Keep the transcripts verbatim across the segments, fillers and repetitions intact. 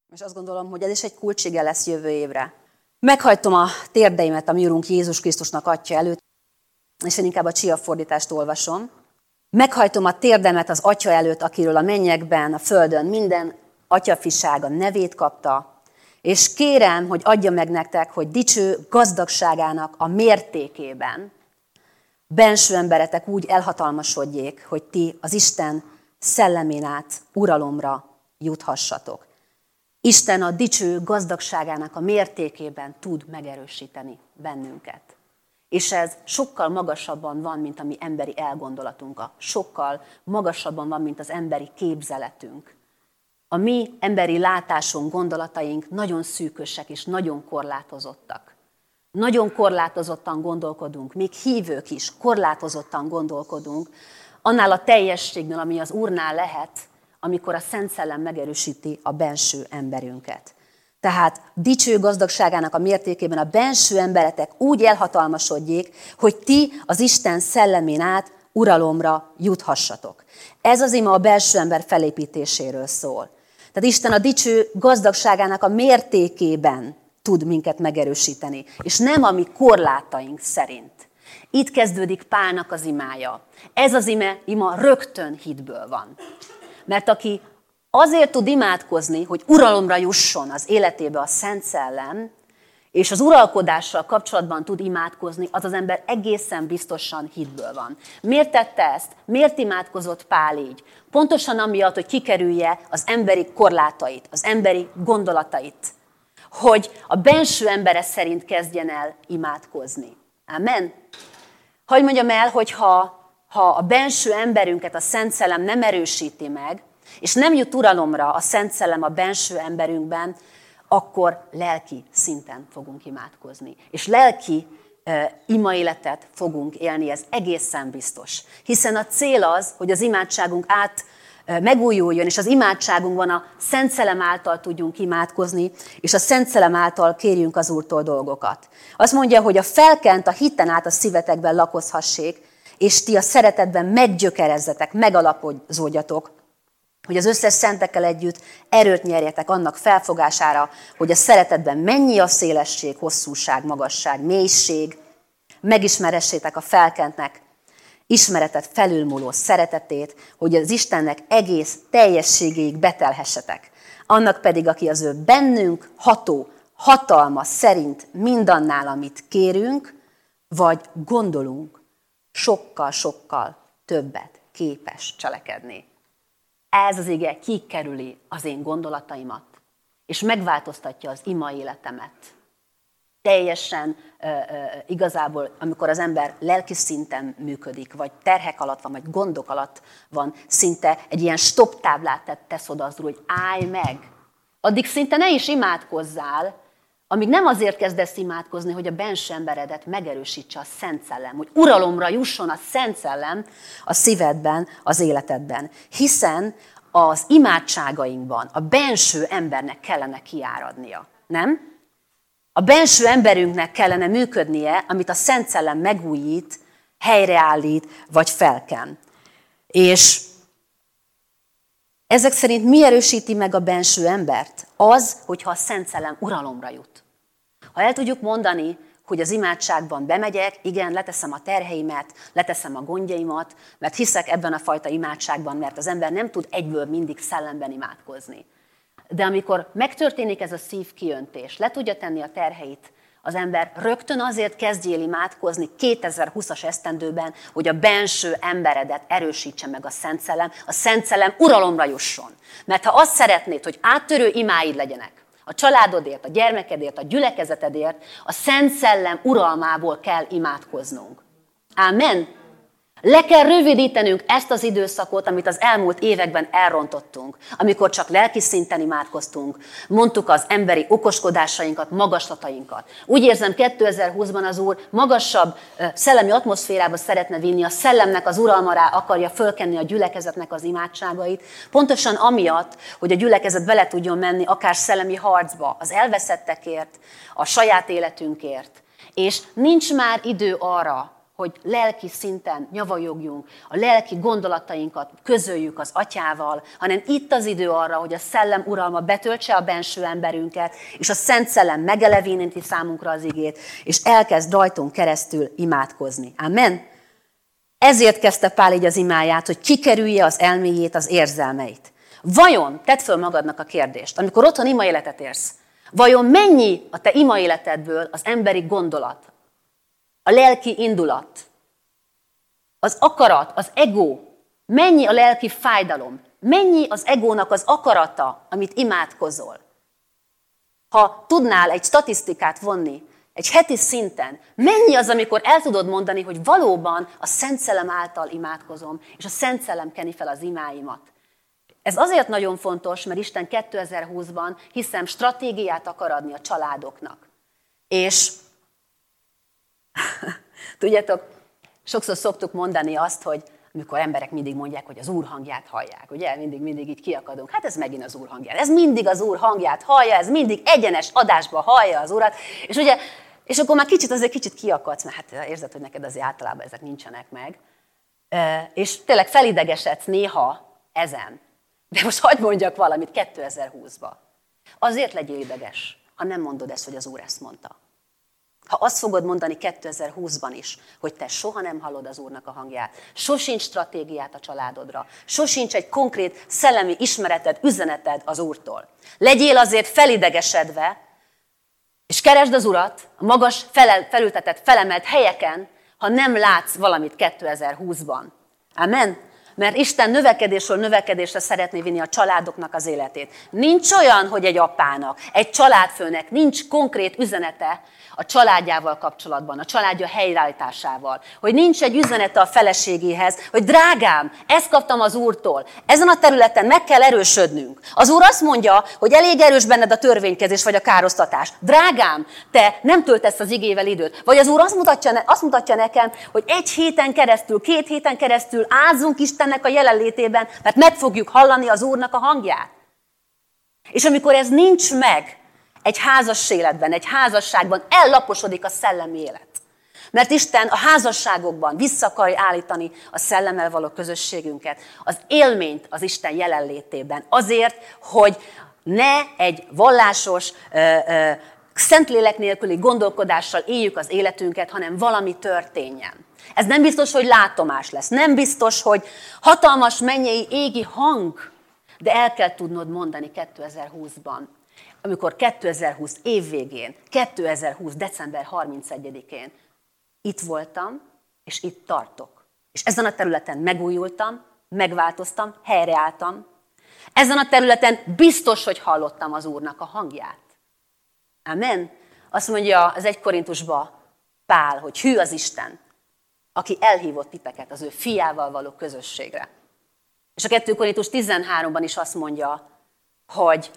És azt gondolom, hogy ez is egy kulcsige lesz jövő évre. Meghajtom a térdeimet a mi Urunk Jézus Krisztusnak Atya előtt, és én inkább a Csia fordítást olvasom. Meghajtom a térdemet az Atya előtt, akiről a mennyekben, a földön minden atyafisága nevét kapta, és kérem, hogy adja meg nektek, hogy dicső gazdagságának a mértékében benső emberetek úgy elhatalmasodjék, hogy ti az Isten szellemén át uralomra juthassatok. Isten a dicső gazdagságának a mértékében tud megerősíteni bennünket. És ez sokkal magasabban van, mint a mi emberi elgondolatunk. Sokkal magasabban van, mint az emberi képzeletünk. A mi emberi látásunk, gondolataink nagyon szűkösek és nagyon korlátozottak. Nagyon korlátozottan gondolkodunk, még hívők is korlátozottan gondolkodunk, annál a teljességnél, ami az Úrnál lehet, amikor a Szent Szellem megerősíti a benső emberünket. Tehát dicső gazdagságának a mértékében a benső emberetek úgy elhatalmasodjék, hogy ti az Isten szellemén át uralomra juthassatok. Ez az ima a belső ember felépítéséről szól. Tehát Isten a dicső gazdagságának a mértékében tud minket megerősíteni, és nem a mi korlátaink szerint. Itt kezdődik Pálnak az imája. Ez az ime, ima rögtön hitből van. Mert aki azért tud imádkozni, hogy uralomra jusson az életébe a Szent Szellem, és az uralkodással kapcsolatban tud imádkozni, az az ember egészen biztosan hitből van. Miért tette ezt? Miért imádkozott Pál így? Pontosan amiatt, hogy kikerülje az emberi korlátait, az emberi gondolatait. Hogy a benső embere szerint kezdjen el imádkozni. Amen? Hogy mondjam el, hogy ha, ha a benső emberünket a Szent Szellem nem erősíti meg, és nem jut uralomra a Szent Szellem a benső emberünkben, akkor lelki szinten fogunk imádkozni. És lelki uh, imaéletet fogunk élni, ez egészen biztos. Hiszen a cél az, hogy az imádságunk át uh, megújuljon, és az imádságunkban a Szent Szellem által tudjunk imádkozni, és a Szent Szellem által kérjünk az Úrtól dolgokat. Azt mondja, hogy a felkent a hiten át a szívetekben lakozhassék, és ti a szeretetben meggyökerezzetek, megalapozódjatok, hogy az összes szentekkel együtt erőt nyerjetek annak felfogására, hogy a szeretetben mennyi a szélesség, hosszúság, magasság, mélység, megismeressétek a felkentnek ismeretet felülmúló szeretetét, hogy az Istennek egész teljességéig betelhessetek. Annak pedig, aki az ő bennünk ható, hatalma szerint mindannál, amit kérünk, vagy gondolunk, sokkal-sokkal többet képes cselekedni. Ez az ige kikerüli az én gondolataimat, és megváltoztatja az ima életemet. Teljesen uh, uh, igazából, amikor az ember lelki szinten működik, vagy terhek alatt van, vagy gondok alatt van, szinte egy ilyen stop táblát tesz oda az Úr, hogy állj meg. Addig szinte ne is imádkozzál, amíg nem azért kezdesz imádkozni, hogy a benső emberedet megerősítse a Szent Szellem, hogy uralomra jusson a Szent Szellem a szívedben, az életedben. Hiszen az imádságainkban a benső embernek kellene kiáradnia, nem? A benső emberünknek kellene működnie, amit a Szent Szellem megújít, helyreállít, vagy felken. És ezek szerint mi erősíti meg a benső embert? Az, hogyha a Szent Szellem uralomra jut. Ha el tudjuk mondani, hogy az imádságban bemegyek, igen, leteszem a terheimet, leteszem a gondjaimat, mert hiszek ebben a fajta imádságban, mert az ember nem tud egyből mindig szellemben imádkozni. De amikor megtörténik ez a szívkiöntés, le tudja tenni a terheit, az ember rögtön azért kezdjél imádkozni kétezer-húszas esztendőben, hogy a benső emberedet erősítse meg a Szent Szellem, a Szent Szellem uralomra jusson. Mert ha azt szeretnéd, hogy áttörő imáid legyenek, a családodért, a gyermekedért, a gyülekezetedért, a Szent Szellem uralmából kell imádkoznunk. Ámen? Le kell rövidítenünk ezt az időszakot, amit az elmúlt években elrontottunk, amikor csak lelki szinten imádkoztunk, mondtuk az emberi okoskodásainkat, magaslatainkat. Úgy érzem, kétezer-húszban az Úr magasabb szellemi atmoszférába szeretne vinni, a szellemnek az uralmará akarja fölkenni a gyülekezetnek az imádságait, pontosan amiatt, hogy a gyülekezet bele tudjon menni akár szellemi harcba, az elveszettekért, a saját életünkért. És nincs már idő arra, hogy lelki szinten nyavajogjunk, a lelki gondolatainkat közöljük az Atyával, hanem itt az idő arra, hogy a Szellem uralma betöltse a benső emberünket, és a Szent Szellem megelevéníti számunkra az igét, és elkezd rajtunk keresztül imádkozni. Amen. Ezért kezdte Pál így az imáját, hogy kikerülje az elméjét, az érzelmeit. Vajon, tedd föl magadnak a kérdést, amikor otthon ima életet érsz, vajon mennyi a te ima életedből az emberi gondolat, a lelki indulat, az akarat, az ego, mennyi a lelki fájdalom, mennyi az egónak az akarata, amit imádkozol. Ha tudnál egy statisztikát vonni, egy heti szinten, mennyi az, amikor el tudod mondani, hogy valóban a Szent Szellem által imádkozom, és a Szent Szellem keni fel az imáimat. Ez azért nagyon fontos, mert Isten kétezer-húszban, hiszem, stratégiát akar adni a családoknak. És tudjátok, sokszor szoktuk mondani azt, hogy amikor emberek mindig mondják, hogy az Úr hangját hallják, ugye? Mindig, mindig így kiakadunk. Hát ez megint az Úr hangját. Ez mindig az Úr hangját hallja, ez mindig egyenes adásba hallja az Urat. És ugye, és akkor már kicsit azért kicsit kiakadsz, mert hát érzed, hogy neked azért általában ezek nincsenek meg. És tényleg felidegesedsz néha ezen. De most hagyd mondjak valamit kétezer-húszban. Azért legyél ideges, ha nem mondod ezt, hogy az Úr ezt mondta. Ha azt fogod mondani kétezer-húszban is, hogy te soha nem hallod az Úrnak a hangját, sosincs stratégiát a családodra, sosincs egy konkrét szellemi ismereted, üzeneted az Úrtól. Legyél azért felidegesedve, és keresd az Urat a magas, felel, felültetett, felemelt helyeken, ha nem látsz valamit kétezer-húszban. Amen? Mert Isten növekedésről növekedésre szeretné vinni a családoknak az életét. Nincs olyan, hogy egy apának, egy családfőnek nincs konkrét üzenete a családjával kapcsolatban, a családja helyreállításával. Hogy nincs egy üzenete a feleségéhez, hogy drágám, ezt kaptam az Úrtól. Ezen a területen meg kell erősödnünk. Az Úr azt mondja, hogy elég erős benned a törvénykezés vagy a károsztatás. Drágám, te nem töltesz az igével időt. Vagy az Úr azt mutatja, azt mutatja nekem, hogy egy héten keresztül, két héten keresztül ázzunk Istennek a jelenlétében, mert meg fogjuk hallani az Úrnak a hangját. És amikor ez nincs meg, egy házas életben, egy házasságban ellaposodik a szellemi élet. Mert Isten a házasságokban vissza akarja állítani a szellemmel való közösségünket, az élményt az Isten jelenlétében. Azért, hogy ne egy vallásos, ö, ö, szentlélek nélküli gondolkodással éljük az életünket, hanem valami történjen. Ez nem biztos, hogy látomás lesz. Nem biztos, hogy hatalmas mennyei égi hang, de el kell tudnod mondani kétezer-húszban. Amikor kétezer-húsz évvégén, kétezer-húsz december harmincegyedikén itt voltam, és itt tartok. És ezen a területen megújultam, megváltoztam, helyreálltam. Ezen a területen biztos, hogy hallottam az Úrnak a hangját. Amen. Azt mondja az egy Korintusba Pál, hogy hű az Isten, aki elhívott titeket az ő fiával való közösségre. És a kettő Korintus tizenháromban is azt mondja, hogy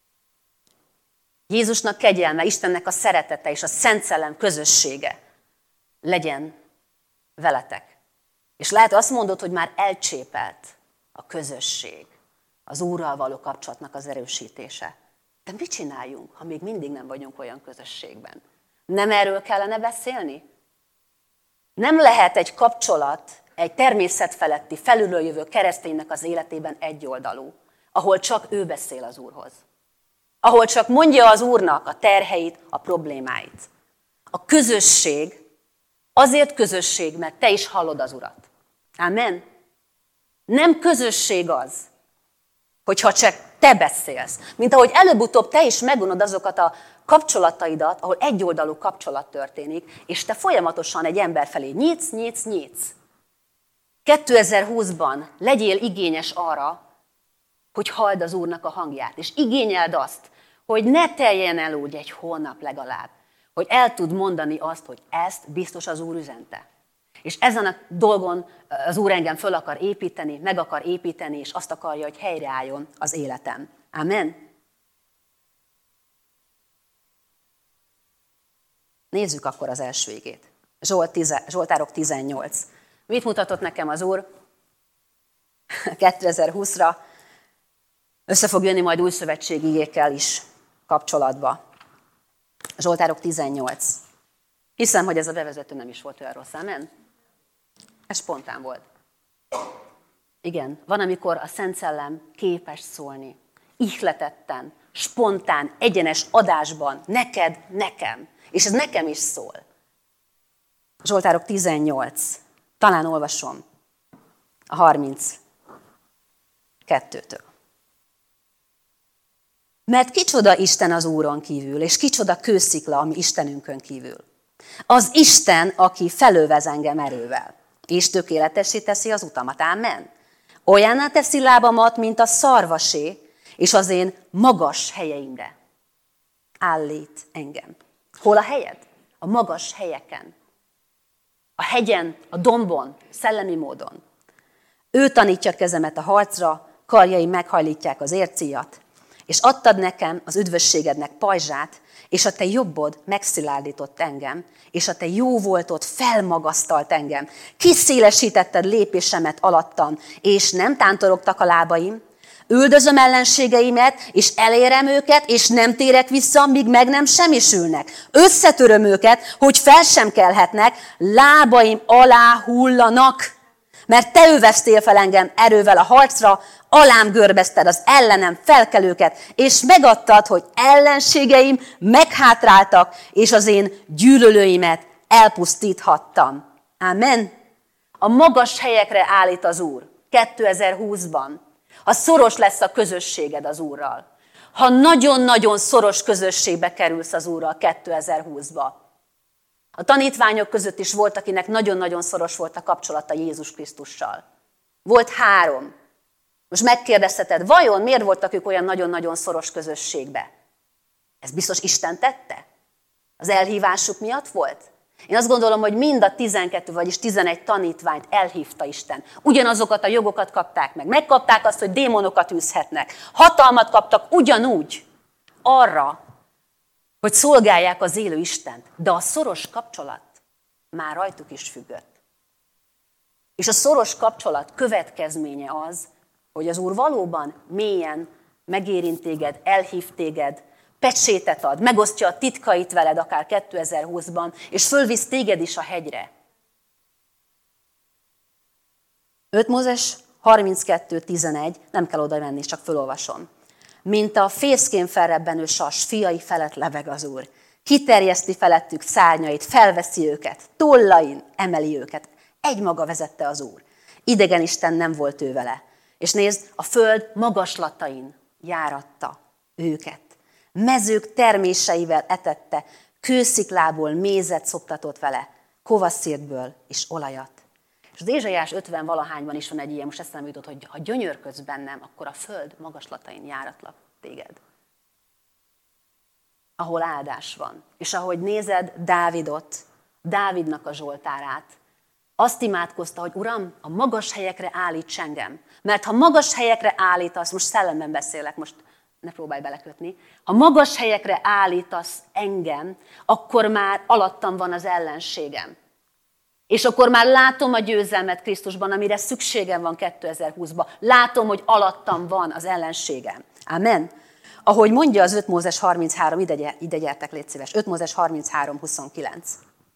Jézusnak kegyelme, Istennek a szeretete és a Szent Szellem közössége legyen veletek. És lehet azt mondod, hogy már elcsépelt a közösség, az Úrral való kapcsolatnak az erősítése. De mit csináljunk, ha még mindig nem vagyunk olyan közösségben? Nem erről kellene beszélni? Nem lehet egy kapcsolat, egy természetfeletti, felülről jövő kereszténynek az életében egyoldalú, ahol csak ő beszél az Úrhoz. Ahol csak mondja az Úrnak a terheit, a problémáit. A közösség azért közösség, mert te is hallod az Urat. Amen. Nem közösség az, hogyha csak te beszélsz. Mint ahogy előbb-utóbb te is megunod azokat a kapcsolataidat, ahol egyoldalú kapcsolat történik, és te folyamatosan egy ember felé nyitsz, nyitsz, nyitsz. kétezer-húszban legyél igényes arra, hogy halld az Úrnak a hangját, és igényeld azt, hogy ne teljen el úgy egy hónap legalább, hogy el tud mondani azt, hogy ezt biztos az Úr üzente. És ezen a dolgon az Úr engem föl akar építeni, meg akar építeni, és azt akarja, hogy helyreálljon az életem. Amen. Nézzük akkor az első igét. Zsolt tize, Zsoltárok tizennyolc. Mit mutatott nekem az Úr kétezer-húszra? Össze fog jönni majd új szövetségi igékkel is kapcsolatba. Zsoltárok tizennyolc. Hiszem, hogy ez a bevezető nem is volt olyan rossz, amen? Ez spontán volt. Igen, van, amikor a Szent Szellem képes szólni. Ihletetten, spontán, egyenes adásban, neked, nekem. És ez nekem is szól. Zsoltárok tizennyolc. Talán olvasom. A harminckettőtől. Mert kicsoda Isten az Úron kívül, és kicsoda kőszikla, ami Istenünkön kívül. Az Isten, aki felövez engem erővel, és tökéletessé teszi az utamat. Ámen. Olyanná teszi lábamat, mint a szarvasé, és az én magas helyeimre állít engem. Hol a helyed? A magas helyeken. A hegyen, a dombon, szellemi módon. Ő tanítja kezemet a harcra, karjai meghajlítják az ércíjat, és adtad nekem az üdvösségednek pajzsát, és a te jobbod megszilárdított engem, és a te jó voltod felmagasztalt engem. Kiszélesítetted lépésemet alattam, és nem tántorogtak a lábaim. Üldözöm ellenségeimet, és elérem őket, és nem térek vissza, míg meg nem semmisülnek. Összetöröm őket, hogy fel sem kelhetnek, lábaim alá hullanak. Mert te öveztél fel engem erővel a harcra, alám görbezted az ellenem felkelőket, és megadtad, hogy ellenségeim meghátráltak, és az én gyűlölőimet elpusztíthattam. Amen. A magas helyekre állít az Úr kétezer-húszban. Ha szoros lesz a közösséged az Úrral. Ha nagyon-nagyon szoros közösségbe kerülsz az Úrral kétezer-húszba. A tanítványok között is volt, akinek nagyon-nagyon szoros volt a kapcsolata Jézus Krisztussal. Volt három. Most megkérdezheted, vajon miért voltak ők olyan nagyon-nagyon szoros közösségbe? Ez biztos Isten tette? Az elhívásuk miatt volt? Én azt gondolom, hogy mind a tizenkettő, vagyis tizenegy tanítványt elhívta Isten. Ugyanazokat a jogokat kapták meg. Megkapták azt, hogy démonokat űzhetnek. Hatalmat kaptak ugyanúgy arra, hogy szolgálják az élő Istent. De a szoros kapcsolat már rajtuk is függött. És a szoros kapcsolat következménye az, hogy az Úr valóban mélyen megérint téged, elhív téged, pecsétet ad, megosztja a titkait veled akár kétezer-húszban, és fölvisz téged is a hegyre. öt Mózes harminckettő tizenegy, nem kell oda menni, csak fölolvasom. Mint a fészkén felrebbenő sas, fiai felett leveg az Úr. Kiterjeszti felettük szárnyait, felveszi őket, tollain emeli őket. Egymaga vezette az Úr. Idegen isten nem volt ő vele. És nézd, a föld magaslatain járatta őket. Mezők terméseivel etette, kősziklából mézet szoptatott vele, kovaszírtből és olajat. És az Ézsaiás ötven valahányban is van egy ilyen, most eszembe jutott, hogy ha gyönyörködsz bennem, akkor a föld magaslatain járatlak téged. Ahol áldás van. És ahogy nézed Dávidot, Dávidnak a zsoltárát, azt imádkozta, hogy Uram, a magas helyekre állíts engem. Mert ha magas helyekre állítasz, most szellemben beszélek, most ne próbálj belekötni, ha magas helyekre állítasz engem, akkor már alattam van az ellenségem. És akkor már látom a győzelmet Krisztusban, amire szükségem van kétezer-húszban. Látom, hogy alattam van az ellenségem. Amen. Ahogy mondja az öt Mózes harminchárom, ide, ide gyertek, légy szíves. öt Mózes harminchárom huszonkilenc.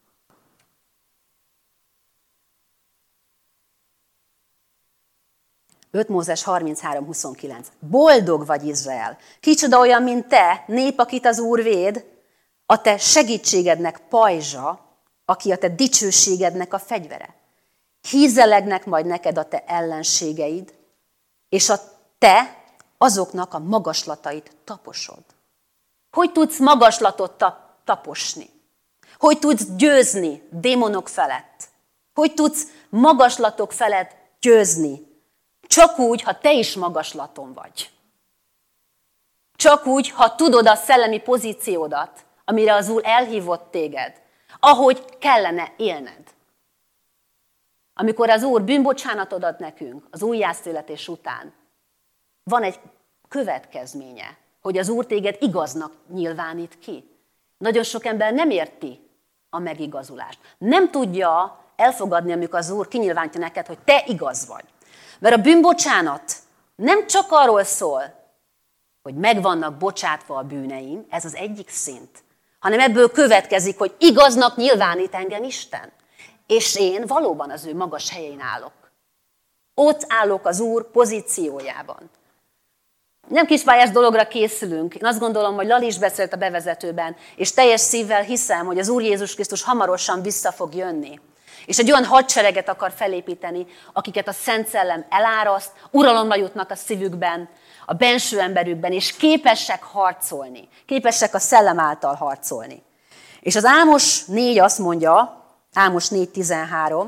öt Mózes harminchárom huszonkilenc. Boldog vagy, Izrael! Kicsoda olyan, mint te, nép, akit az Úr véd, a te segítségednek pajzsa, aki a te dicsőségednek a fegyvere. Hízelegnek majd neked a te ellenségeid, és a te azoknak a magaslatait taposod. Hogy tudsz magaslatot taposni? Hogy tudsz győzni démonok felett? Hogy tudsz magaslatok felett győzni? Csak úgy, ha te is magaslaton vagy. Csak úgy, ha tudod a szellemi pozíciódat, amire az Úr elhívott téged, ahogy kellene élned. Amikor az Úr bűnbocsánatot ad nekünk az újjászületés után, van egy következménye, hogy az Úr téged igaznak nyilvánít ki. Nagyon sok ember nem érti a megigazulást. Nem tudja elfogadni, amikor az Úr kinyilvánítja neked, hogy te igaz vagy. Mert a bűnbocsánat nem csak arról szól, hogy meg vannak bocsátva a bűneim, ez az egyik szint, hanem ebből következik, hogy igaznak nyilvánít engem Isten. és én valóban az ő magas helyén állok. Ott állok az Úr pozíciójában. Nem kispályás dologra készülünk. Én azt gondolom, hogy Lali is beszélt a bevezetőben, és teljes szívvel hiszem, hogy az Úr Jézus Krisztus hamarosan vissza fog jönni. És egy olyan hadsereget akar felépíteni, akiket a Szent Szellem eláraszt, uralomra jutnak a szívükben, a benső emberükben, és képesek harcolni. Képesek a Szellem által harcolni. És az Ámos négy azt mondja, Ámos négy tizenhárom,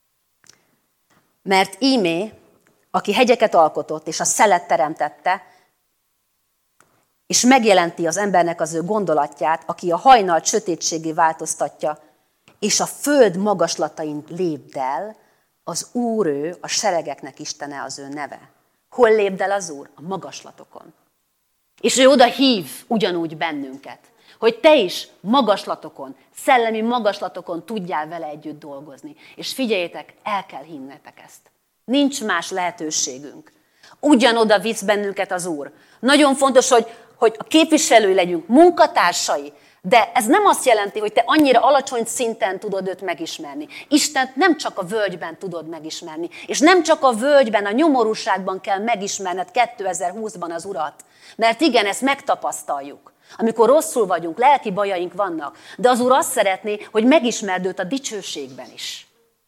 mert ímé, aki hegyeket alkotott, és a szelet teremtette, és megjelenti az embernek az ő gondolatját, aki a hajnalt sötétségé változtatja, és a föld magaslatain lépdel, az Úr ő, a seregeknek Istene az ő neve. Hol lépdel az Úr? A magaslatokon. És ő oda hív ugyanúgy bennünket, hogy te is magaslatokon, szellemi magaslatokon tudjál vele együtt dolgozni. És figyeljétek, el kell hinnetek ezt. Nincs más lehetőségünk. Ugyanoda visz bennünket az Úr. Nagyon fontos, hogy, hogy a képviselői legyünk, munkatársai, de ez nem azt jelenti, hogy te annyira alacsony szinten tudod őt megismerni. Istent nem csak a völgyben tudod megismerni, és nem csak a völgyben, a nyomorúságban kell megismerned kétezer-húszban az Urat. Mert igen, ezt megtapasztaljuk. Amikor rosszul vagyunk, lelki bajaink vannak, de az Úr azt szeretné, hogy megismerd őt a dicsőségben is.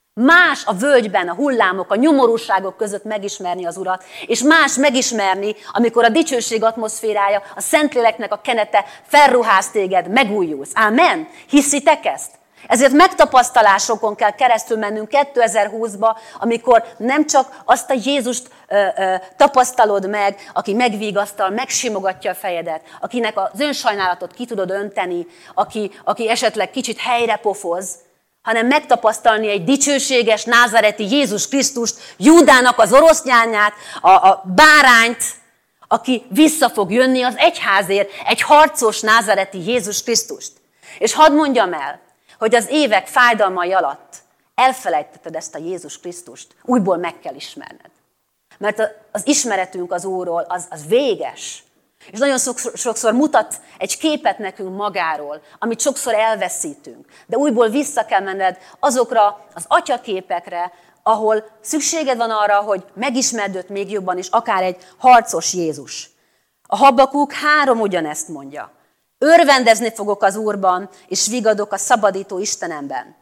Más a völgyben, a hullámok, a nyomorúságok között megismerni az Urat, és más megismerni, amikor a dicsőség atmoszférája, a Szentléleknek a kenete felruház téged, megújulsz. Ámen? Hiszitek ezt? Ezért megtapasztalásokon kell keresztül mennünk kétezer-húszba, amikor nem csak azt a Jézust ö, ö, tapasztalod meg, aki megvigasztal, megsimogatja a fejedet, akinek az önsajnálatot ki tudod önteni, aki, aki esetleg kicsit helyre pofoz, hanem megtapasztalni egy dicsőséges názareti Jézus Krisztust, Júdának az oroszlányát, a, a bárányt, aki vissza fog jönni az egyházért, egy harcos názareti Jézus Krisztust. És hadd mondjam el, hogy az évek fájdalmai alatt elfelejtetted ezt a Jézus Krisztust, újból meg kell ismerned. Mert az ismeretünk az Úrról az, az véges. És nagyon sokszor mutat egy képet nekünk magáról, amit sokszor elveszítünk. De újból vissza kell menned azokra az atyaképekre, ahol szükséged van arra, hogy megismerd őt még jobban, és akár egy harcos Jézus. A Habakuk három ugyanezt mondja. Örvendezni fogok az Úrban, és vigadok a szabadító Istenemben.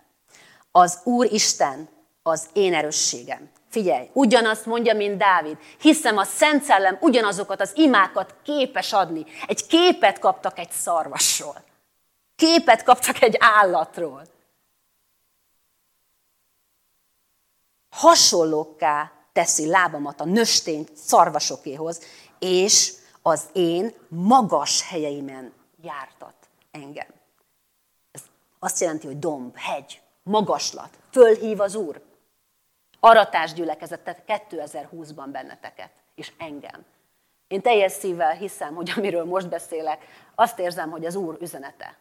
Az Úr Isten az én erősségem. Figyelj, ugyanazt mondja, mint Dávid. Hiszem, a Szent Szellem ugyanazokat az imákat képes adni. Egy képet kaptak egy szarvasról. Képet kaptak egy állatról. Hasonlókká teszi lábamat a nöstény szarvasokéhoz, és az én magas helyeimen jártat engem. Ez azt jelenti, hogy domb, hegy, magaslat. Fölhív az Úr. Aratás gyülekezetet kétezer-húszban benneteket, és engem. Én teljes szívvel hiszem, hogy amiről most beszélek, azt érzem, hogy az Úr üzenete.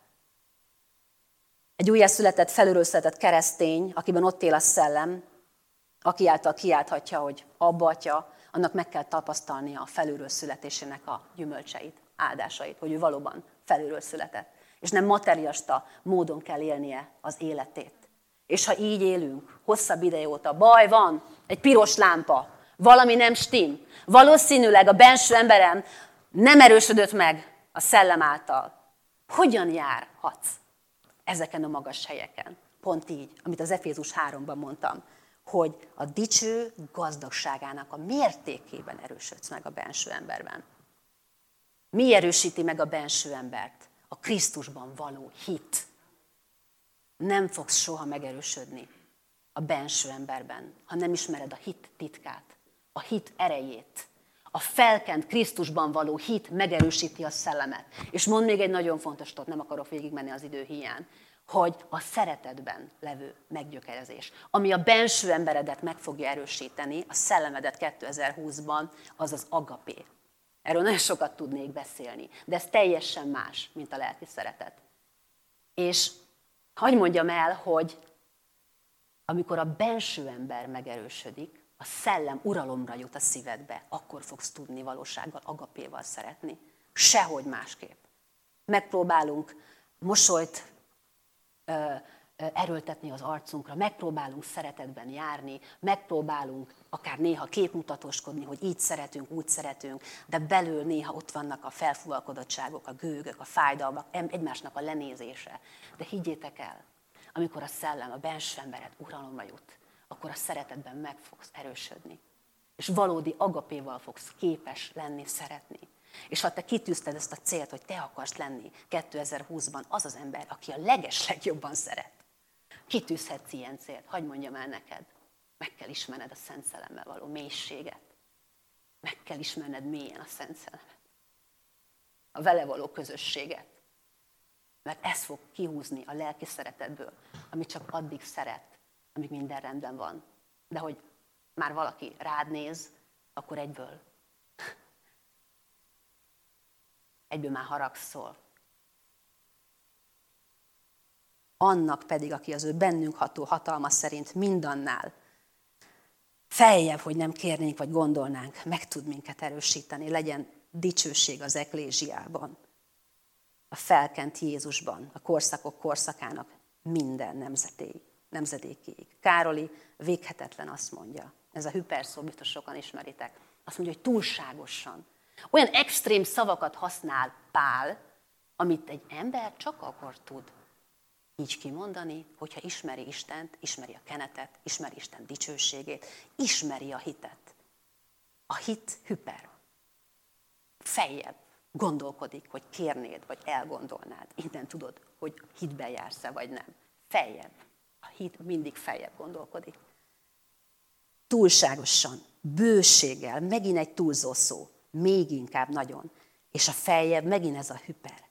Egy újjászületett, felülről született keresztény, akiben ott él a szellem, aki által kiálthatja, hogy Abba, Atya, annak meg kell tapasztalnia a felülről születésének a gyümölcseit, áldásait, hogy ő valóban felülről született. És nem materialista módon kell élnie az életét. És ha így élünk, hosszabb ideje óta, baj van, egy piros lámpa, valami nem stim, valószínűleg a benső emberem nem erősödött meg a szellem által. Hogyan járhatsz ezeken a magas helyeken? Pont így, amit az Efézus háromban mondtam, hogy a dicső gazdagságának a mértékében erősödsz meg a benső emberben. Mi erősíti meg a benső embert? A Krisztusban való hit. Nem fogsz soha megerősödni a benső emberben, ha nem ismered a hit titkát, a hit erejét. A felkent Krisztusban való hit megerősíti a szellemet. És mond még egy nagyon fontos dolgot, nem akarok végigmenni az idő hiány, hogy a szeretetben levő meggyökerezés, ami a benső emberedet meg fogja erősíteni, a szellemedet kétezer-húszban, az az agapé. Erről nagyon sokat tudnék beszélni, de ez teljesen más, mint a lelki szeretet. És hadd mondjam el, hogy amikor a benső ember megerősödik, a szellem uralomra jut a szívedbe, akkor fogsz tudni valósággal, agapéval szeretni. Sehogy másképp. Megpróbálunk mosolyt ö, erőltetni az arcunkra, megpróbálunk szeretetben járni, megpróbálunk akár néha képmutatóskodni, hogy így szeretünk, úgy szeretünk, de belül néha ott vannak a felfúvalkodottságok, a gőgök, a fájdalmak, egymásnak a lenézése. De higgyétek el, amikor a szellem, a belső embered uralomra jut, akkor a szeretetben meg fogsz erősödni. És valódi agapéval fogsz képes lenni, szeretni. És ha te kitűzted ezt a célt, hogy te akarsz lenni kétezer-húszban az az ember, aki a legeslegjobban szeret, kitűzhetsz ilyen célt. Hadd mondjam el neked, meg kell ismerned a Szent Szellemmel való mélységet. Meg kell ismerned mélyen a Szent Szellemet. A vele való közösséget. Mert ez fog kihúzni a lelki szeretetből, ami csak addig szeret, amíg minden rendben van. De hogy már valaki rád néz, akkor egyből. Egyből már haragszol. Annak pedig, aki az ő bennünk ható hatalma szerint mindannál feljebb, hogy nem kérnénk vagy gondolnánk, meg tud minket erősíteni, legyen dicsőség az eklézsiában, a felkent Jézusban, a korszakok korszakának minden nemzetéig, nemzedékéig. Károli véghetetlen azt mondja, ez a hüperszó, biztos sokan ismeritek, azt mondja, hogy túlságosan. Olyan extrém szavakat használ Pál, amit egy ember csak akkor tud így kimondani, hogyha ismeri Istent, ismeri a kenetet, ismeri Isten dicsőségét, ismeri a hitet. A hit hüper. Feljebb gondolkodik, hogy kérnéd, vagy elgondolnád. Innen tudod, hogy hitben jársz-e, vagy nem. Feljebb. A hit mindig feljebb gondolkodik. Túlságosan, bőséggel, megint egy túlzó szó, még inkább nagyon. És a feljebb megint ez a hüper.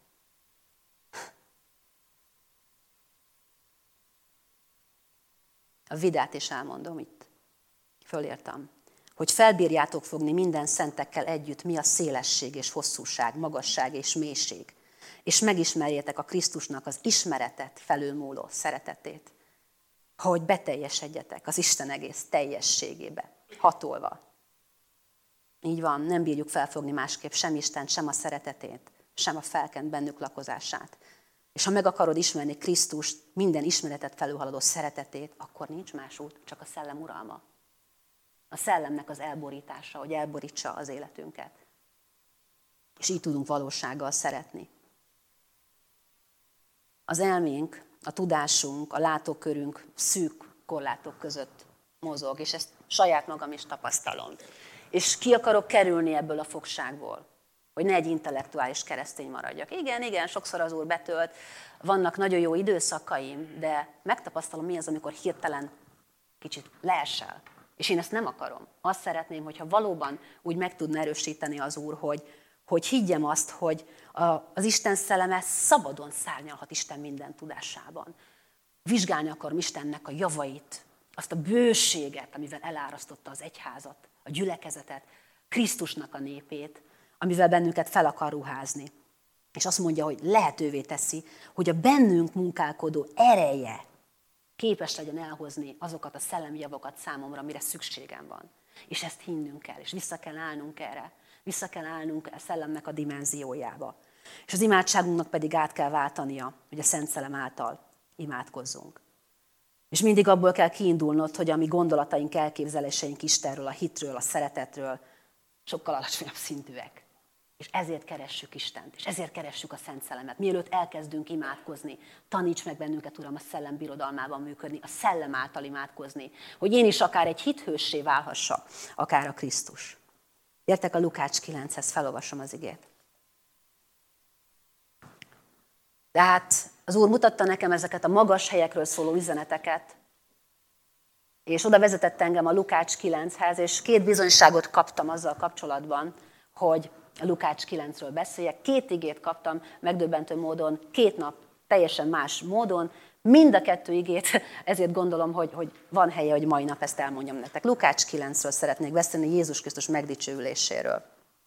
A vidát is elmondom itt. Fölírtam. Hogy felbírjátok fogni minden szentekkel együtt, mi a szélesség és hosszúság, magasság és mélység. És megismerjétek a Krisztusnak az ismeretet felülmúló szeretetét. Hogy beteljesedjetek az Isten egész teljességébe, hatolva. Így van, nem bírjuk felfogni másképp sem Istent, sem a szeretetét, sem a felkent bennük lakozását. És ha meg akarod ismerni Krisztust, minden ismeretet felülhaladó szeretetét, akkor nincs más út, csak a szellem uralma. A szellemnek az elborítása, hogy elborítsa az életünket. És így tudunk valósággal szeretni. Az elménk, a tudásunk, a látókörünk szűk korlátok között mozog, és ezt saját magam is tapasztalom. És ki akarok kerülni ebből a fogságból, hogy ne egy intellektuális keresztény maradjak. Igen, igen, sokszor az Úr betölt, vannak nagyon jó időszakaim, de megtapasztalom, mi az, amikor hirtelen kicsit leesel. És én ezt nem akarom. Azt szeretném, hogyha valóban úgy meg tudna erősíteni az Úr, hogy, hogy higgyem azt, hogy az Isten szelleme szabadon szárnyalhat Isten minden tudásában. Vizsgálni akarom Istennek a javait, azt a bőséget, amivel elárasztotta az egyházat, a gyülekezetet, Krisztusnak a népét, amivel bennünket fel akar ruházni. És azt mondja, hogy lehetővé teszi, hogy a bennünk munkálkodó ereje képes legyen elhozni azokat a szellemi javakat számomra, amire szükségem van. És ezt hinnünk kell, és vissza kell állnunk erre. Vissza kell állnunk a szellemnek a dimenziójába. És az imádságunknak pedig át kell váltania, hogy a Szent Szellem által imádkozzunk. És mindig abból kell kiindulnod, hogy a mi gondolataink, elképzeléseink Istenről, a hitről, a szeretetről sokkal alacsonyabb szintűek. És ezért keressük Istent, és ezért keressük a Szent Szellemet. Mielőtt elkezdünk imádkozni, taníts meg bennünket, Uram, a Szellem birodalmában működni, a Szellem által imádkozni, hogy én is akár egy hithőssé válhassak, akár a Krisztus. Gyertek a Lukács kilenchez, felolvasom az igét. Tehát az Úr mutatta nekem ezeket a magas helyekről szóló üzeneteket, és oda vezetett engem a Lukács kilenchez, és két bizonyságot kaptam azzal kapcsolatban, hogy a Lukács kilencről beszéljek. Két igét kaptam megdöbbentő módon, két nap teljesen más módon, mind a kettő igét, ezért gondolom, hogy, hogy van helye, hogy mai nap ezt elmondjam nektek. Lukács kilencről szeretnék beszélni, Jézus Krisztus megdicsőüléséről.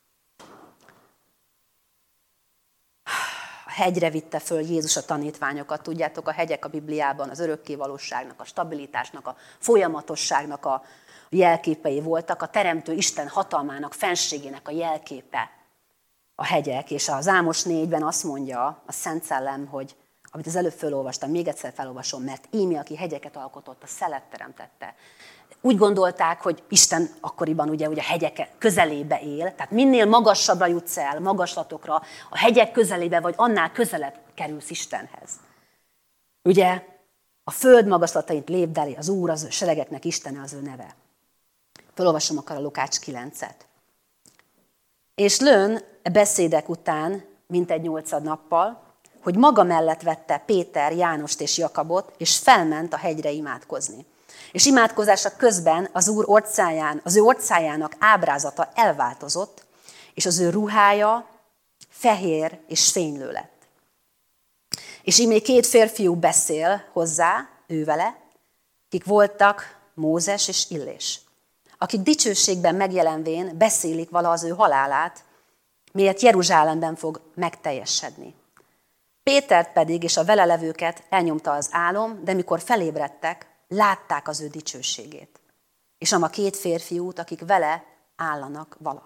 A hegyre vitte föl Jézus a tanítványokat. Tudjátok, a hegyek a Bibliában az örökkévalóságnak, a stabilitásnak, a folyamatosságnak a jelképei voltak, a Teremtő Isten hatalmának, fenségének a jelképe a hegyek. És az Ámos négyben azt mondja a Szent Szellem, hogy amit az előbb felolvastam, még egyszer felolvasom, mert Ími, aki hegyeket alkotott, a szelet teremtette. Úgy gondolták, hogy Isten akkoriban ugye, ugye a hegyek közelébe él, tehát minél magasabbra jutsz el, magaslatokra, a hegyek közelébe vagy, annál közelebb kerülsz Istenhez. Ugye a föld magaslatait lépdeli az Úr, az ő seregeknek Istene az ő neve. Felolvasom akar a Lukács kilencet. És lőn beszédek után, mintegy nyolcad nappal, hogy maga mellett vette Péter, Jánost és Jakabot, és felment a hegyre imádkozni. És imádkozása közben az Úr orcáján, az ő orcájának ábrázata elváltozott, és az ő ruhája fehér és fénylő lett. És íme két férfiú beszél hozzá, ő vele, akik voltak Mózes és Illés, akik dicsőségben megjelenvén beszélik vala az ő halálát, miért Jeruzsálemben fog megteljesedni. Pétert pedig és a vele levőket elnyomta az álom, de mikor felébredtek, látták az ő dicsőségét. És ama két férfiút, akik vele állanak vala.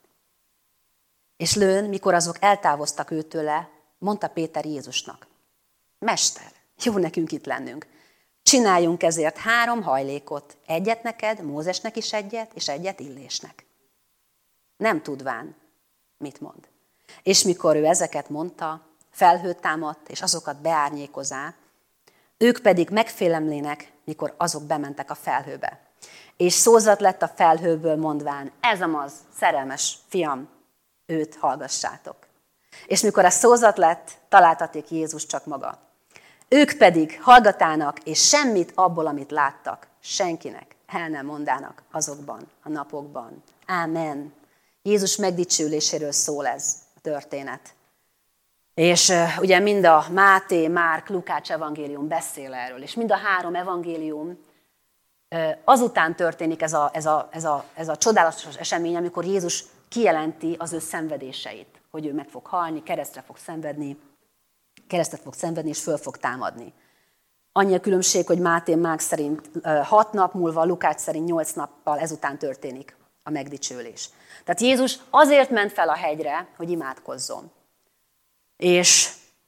És lőn, mikor azok eltávoztak őtőle, mondta Péter Jézusnak: Mester, jó nekünk itt lennünk. Csináljunk ezért három hajlékot, egyet neked, Mózesnek is egyet, és egyet Illésnek. Nem tudván, mit mond. És mikor ő ezeket mondta, felhő támadt, és azokat beárnyékozá, ők pedig megfélemlének, mikor azok bementek a felhőbe. És szózat lett a felhőből mondván: ez amaz, szerelmes fiam, őt hallgassátok. És mikor a szózat lett, találtaték Jézus csak maga. Ők pedig hallgatának, és semmit abból, amit láttak, senkinek el nem mondának azokban a napokban. Ámen. Jézus megdicsőléséről szól ez a történet. És uh, ugye mind a Máté, Márk, Lukács evangélium beszél erről, és mind a három evangélium uh, azután történik ez a, ez, a, ez, a, ez a csodálatos esemény, amikor Jézus kijelenti az ő szenvedéseit, hogy ő meg fog halni, keresztre fog szenvedni, keresztet fog szenvedni, és föl fog támadni. Annyi a különbség, hogy Máté, Márk szerint uh, hat nap múlva, Lukács szerint nyolc nappal ezután történik a megdicsőlés. Tehát Jézus azért ment fel a hegyre, hogy imádkozzon. És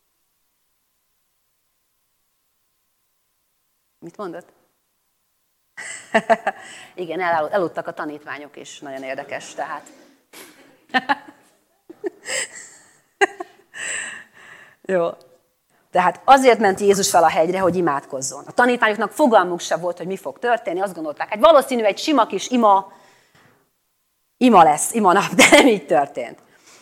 mit mondott? Igen, el, eludtak a tanítványok is, nagyon érdekes, tehát. Jó. Tehát azért ment Jézus fel a hegyre, hogy imádkozzon. A tanítványoknak fogalmuk sem volt, hogy mi fog történni, azt gondolták, hogy valószínű egy sima kis ima, ima lesz, ima nap, de nem így történt.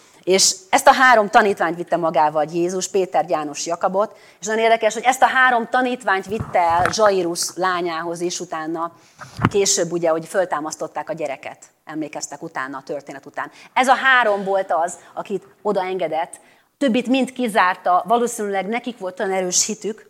És ezt a három tanítványt vitte magával Jézus, Péter, János, Jakabot, és nagyon érdekes, hogy ezt a három tanítványt vitte el Zsairus lányához is utána, később ugye, hogy föltámasztották a gyereket, emlékeztek utána, a történet után. Ez a három volt az, akit odaengedett, többit mind kizárta, valószínűleg nekik volt olyan erős hitük,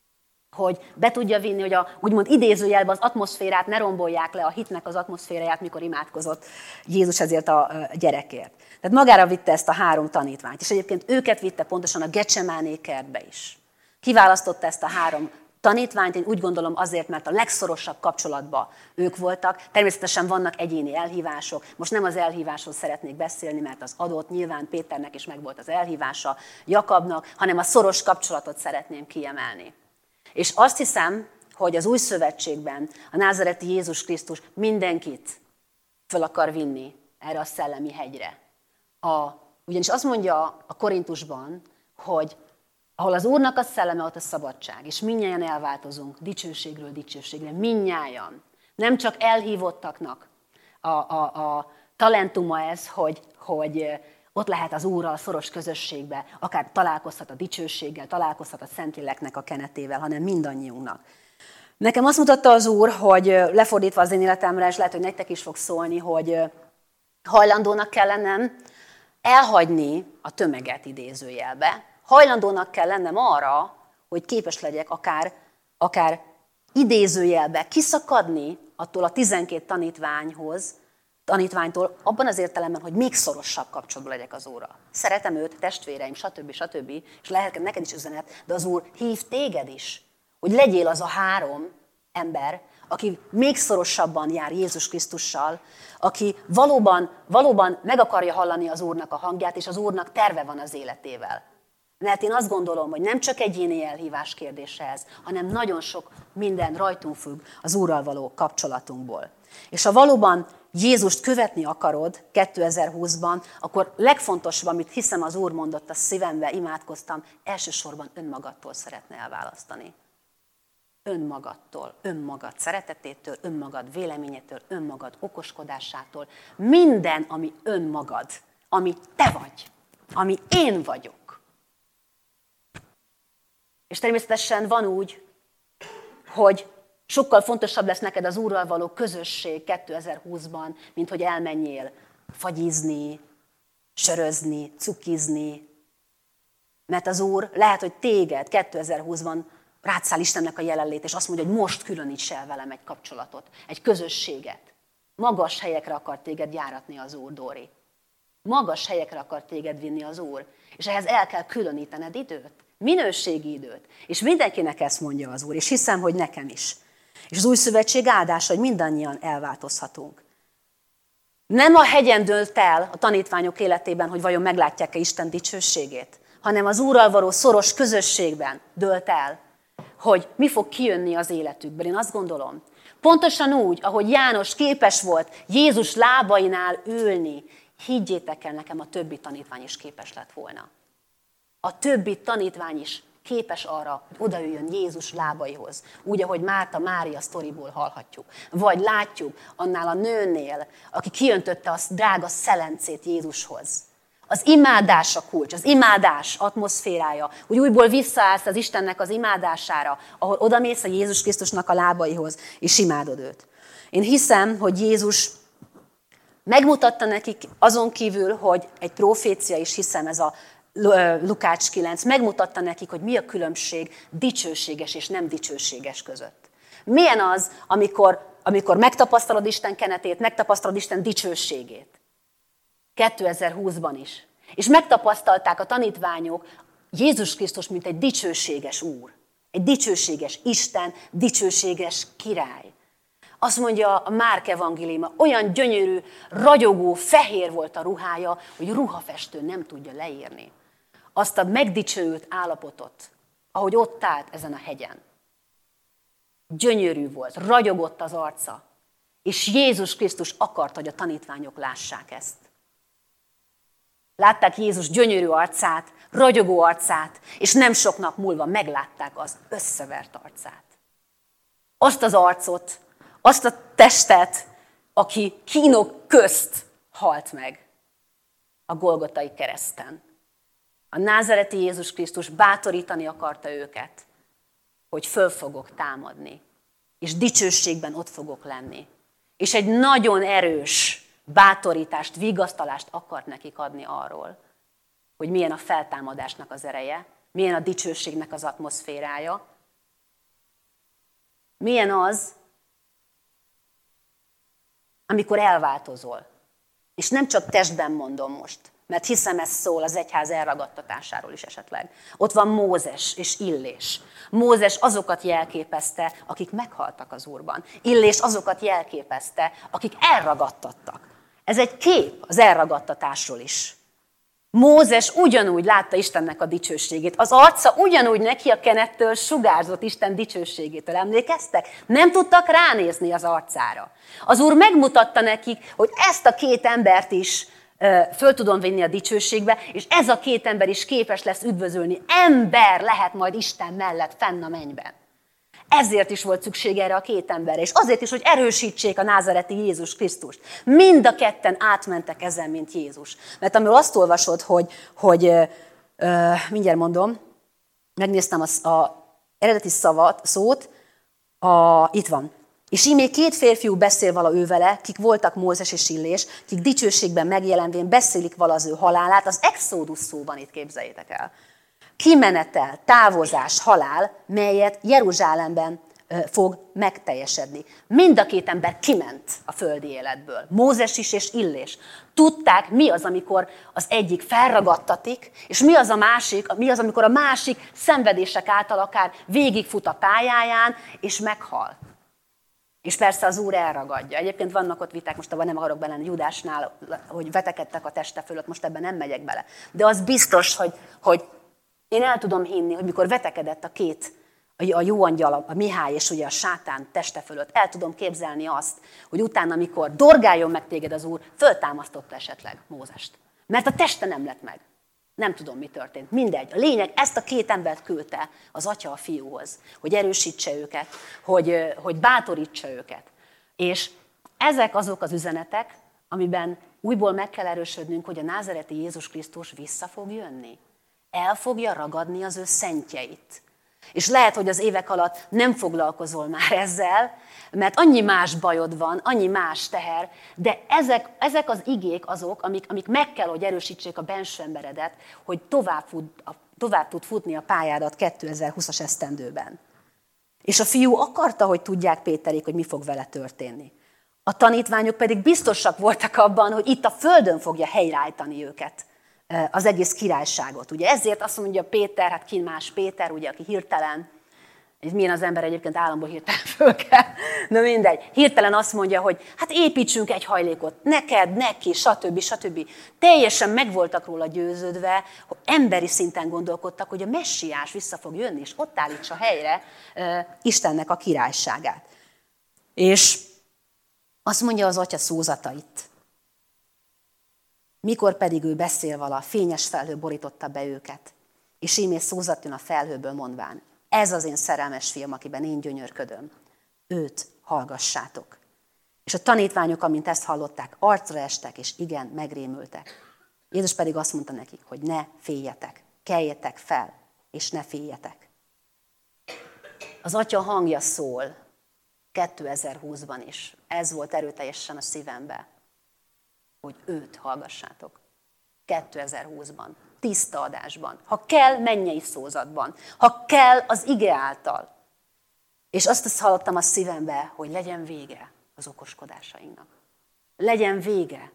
hogy be tudja vinni, hogy a úgymond idézőjelben az atmoszférát ne rombolják le, a hitnek az atmoszféráját, mikor imádkozott Jézus ezért a gyerekért. Tehát magára vitte ezt a három tanítványt, és egyébként őket vitte pontosan a Gecsemáné kertbe is. Kiválasztotta ezt a három tanítványt, én úgy gondolom azért, mert a legszorosabb kapcsolatban ők voltak. Természetesen vannak egyéni elhívások. Most nem az elhívásról szeretnék beszélni, mert az adott, nyilván Péternek is megvolt az elhívása, Jakabnak, hanem a szoros kapcsolatot szeretném kiemelni. És azt hiszem, hogy az új szövetségben a názareti Jézus Krisztus mindenkit föl akar vinni erre a szellemi hegyre. A, ugyanis azt mondja a Korintusban, hogy ahol az Úrnak a szelleme, ott a szabadság, és mindnyájan elváltozunk dicsőségről dicsőségre, mindnyájan. Nem csak elhívottaknak a, a, a talentuma ez, hogy, hogy ott lehet az Úrral szoros közösségbe, akár találkozhat a dicsőséggel, találkozhat a Szentléleknek a kenetével, hanem mindannyiunknak. Nekem azt mutatta az Úr, hogy lefordítva az én életemre, és lehet, hogy nektek is fog szólni, hogy hajlandónak kell lennem elhagyni a tömeget idézőjelbe. Hajlandónak kell lennem arra, hogy képes legyek akár, akár idézőjelbe kiszakadni attól a tizenkét tanítványhoz, tanítványtól, abban az értelemben, hogy még szorosabb kapcsolatban legyek az Úrral. Szeretem őt, testvéreim, stb. stb. És lehet neked is üzenet, de az Úr hív téged is, hogy legyél az a három ember, aki még szorosabban jár Jézus Krisztussal, aki valóban, valóban meg akarja hallani az Úrnak a hangját, és az Úrnak terve van az életével. Mert én azt gondolom, hogy nem csak egyéni elhívás kérdése ez, hanem nagyon sok minden rajtunk függ az Úrral való kapcsolatunkból. És ha valóban Jézust követni akarod kétezer-húszban, akkor legfontosabb, amit hiszem az Úr mondott a szívembe, imádkoztam, elsősorban önmagadtól szeretne elválasztani. Önmagadtól, önmagad szeretetétől, önmagad véleményétől, önmagad okoskodásától. Minden, ami önmagad, ami te vagy, ami én vagyok. És természetesen van úgy, hogy sokkal fontosabb lesz neked az Úrral való közösség kétezer-húszban, mint hogy elmenjél fagyizni, sörözni, cukizni. Mert az Úr lehet, hogy téged kétezer-húszban rád száll Istennek a jelenlét, és azt mondja, hogy most különíts el velem egy kapcsolatot, egy közösséget. Magas helyekre akar téged járatni az Úr, Dóri. Magas helyekre akar téged vinni az Úr. És ehhez el kell különítened időt, minőségi időt. És mindenkinek ezt mondja az Úr, és hiszem, hogy nekem is. És az új szövetség áldása, hogy mindannyian elváltozhatunk. Nem a hegyen dőlt el a tanítványok életében, hogy vajon meglátják-e Isten dicsőségét, hanem az Úrral való szoros közösségben dőlt el, hogy mi fog kijönni az életükből. Én azt gondolom, pontosan úgy, ahogy János képes volt Jézus lábainál ülni, higgyétek el nekem, a többi tanítvány is képes lett volna. A többi tanítvány is képes arra, hogy odaüljön Jézus lábaihoz. Úgy, ahogy Márta, Mária sztoriból hallhatjuk. Vagy látjuk annál a nőnél, aki kiöntötte a drága szelencét Jézushoz. Az imádás a kulcs, az imádás atmoszférája, hogy újból visszaállsz az Istennek az imádására, ahol odamész a Jézus Krisztusnak a lábaihoz, és imádod őt. Én hiszem, hogy Jézus megmutatta nekik azon kívül, hogy egy profécia is, hiszem ez a Lukács kilenc, megmutatta nekik, hogy mi a különbség dicsőséges és nem dicsőséges között. Milyen az, amikor, amikor megtapasztalod Isten kenetét, megtapasztalod Isten dicsőségét. kétezer-húszban is. És megtapasztalták a tanítványok Jézus Krisztus, mint egy dicsőséges Úr. Egy dicsőséges Isten, dicsőséges király. Azt mondja a Márk evangéliuma, olyan gyönyörű, ragyogó, fehér volt a ruhája, hogy ruhafestő nem tudja leírni. Azt a megdicsőült állapotot, ahogy ott állt ezen a hegyen. Gyönyörű volt, ragyogott az arca, és Jézus Krisztus akart, hogy a tanítványok lássák ezt. Látták Jézus gyönyörű arcát, ragyogó arcát, és nem sok nap múlva meglátták az összevert arcát. Azt az arcot, azt a testet, aki kínok közt halt meg a Golgotai kereszten. A názareti Jézus Krisztus bátorítani akarta őket, hogy föl fogok támadni, és dicsőségben ott fogok lenni. És egy nagyon erős bátorítást, vigasztalást akart nekik adni arról, hogy milyen a feltámadásnak az ereje, milyen a dicsőségnek az atmoszférája, milyen az, amikor elváltozol. És nem csak testben mondom most, mert hiszem ez szól az egyház elragadtatásáról is esetleg. Ott van Mózes és Illés. Mózes azokat jelképezte, akik meghaltak az Úrban. Illés azokat jelképezte, akik elragadtattak. Ez egy kép az elragadtatásról is. Mózes ugyanúgy látta Istennek a dicsőségét. Az arca ugyanúgy neki a kenettől sugárzott Isten dicsőségétől. Emlékeztek? Nem tudtak ránézni az arcára. Az Úr megmutatta nekik, hogy ezt a két embert is föl tudom vinni a dicsőségbe, és ez a két ember is képes lesz üdvözölni. Ember lehet majd Isten mellett fenn a mennyben. Ezért is volt szükség erre a két emberre, és azért is, hogy erősítsék a názareti Jézus Krisztust. Mind a ketten átmentek ezen, mint Jézus. Mert amiről azt olvasod, hogy, hogy ö, mindjárt mondom, megnéztem az a eredeti szavat, szót, a, itt van. És ímé két férfiú beszél vala ő vele, kik voltak Mózes és Illés, kik dicsőségben megjelenvén beszélik vala az ő halálát. Az exodus szó van itt, képzeljétek el. Kimenetel, távozás, halál, melyet Jeruzsálemben fog megteljesedni. Mind a két ember kiment a földi életből. Mózes is és Illés. Tudták, mi az, amikor az egyik felragadtatik, és mi az a másik, mi az, amikor a másik szenvedések által akár végigfut a pályáján, és meghal. És persze az Úr elragadja. Egyébként vannak ott viták, most abban nem akarok bele, Judásnál, hogy vetekedtek a teste fölött, most ebben nem megyek bele. De az biztos, hogy, hogy Én el tudom hinni, hogy mikor vetekedett a két, a jó angyal, a Mihály és ugye a sátán teste fölött, el tudom képzelni azt, hogy utána, amikor dorgáljon meg téged az Úr, föltámasztotta esetleg Mózest. Mert a teste nem lett meg. Nem tudom, mi történt. Mindegy. A lényeg, ezt a két embert küldte az atya a fiúhoz, hogy erősítse őket, hogy, hogy bátorítsa őket. És ezek azok az üzenetek, amiben újból meg kell erősödnünk, hogy a názareti Jézus Krisztus vissza fog jönni. El fogja ragadni az ő szentjeit. És lehet, hogy az évek alatt nem foglalkozol már ezzel, mert annyi más bajod van, annyi más teher, de ezek, ezek az igék azok, amik, amik meg kell, hogy erősítsék a benső emberedet, hogy tovább, fut, tovább tud futni a pályádat kétezer-húszas esztendőben. És a fiú akarta, hogy tudják Péterék, hogy mi fog vele történni. A tanítványok pedig biztosak voltak abban, hogy itt a földön fogja helyreállítani őket, az egész királyságot. Ugye ezért azt mondja Péter, hát ki más Péter, ugye, aki hirtelen, milyen az ember egyébként államból hirtelen föl kell, na mindegy, hirtelen azt mondja, hogy hát építsünk egy hajlékot, neked, neki, stb. stb. Teljesen meg voltak róla győződve, hogy emberi szinten gondolkodtak, hogy a messiás vissza fog jönni, és ott állítsa helyre uh, Istennek a királyságát. És azt mondja az atya szózatait. Mikor pedig ő beszél vala, fényes felhő borította be őket, és ímé szózat jön a felhőből mondván, ez az én szerelmes fiam, akiben én gyönyörködöm. Őt hallgassátok. És a tanítványok, amint ezt hallották, arcra estek, és igen, megrémültek. Jézus pedig azt mondta nekik, hogy ne féljetek, keljetek fel, és ne féljetek. Az atya hangja szól kétezer-húszban is. Ez volt erőteljesen a szívembe, hogy őt hallgassátok. kétezer-húszban, tiszta adásban. Ha kell, mennyei szózatban. Ha kell, az ige által. És azt, azt hallottam a szívembe, hogy legyen vége az okoskodásainknak. Legyen vége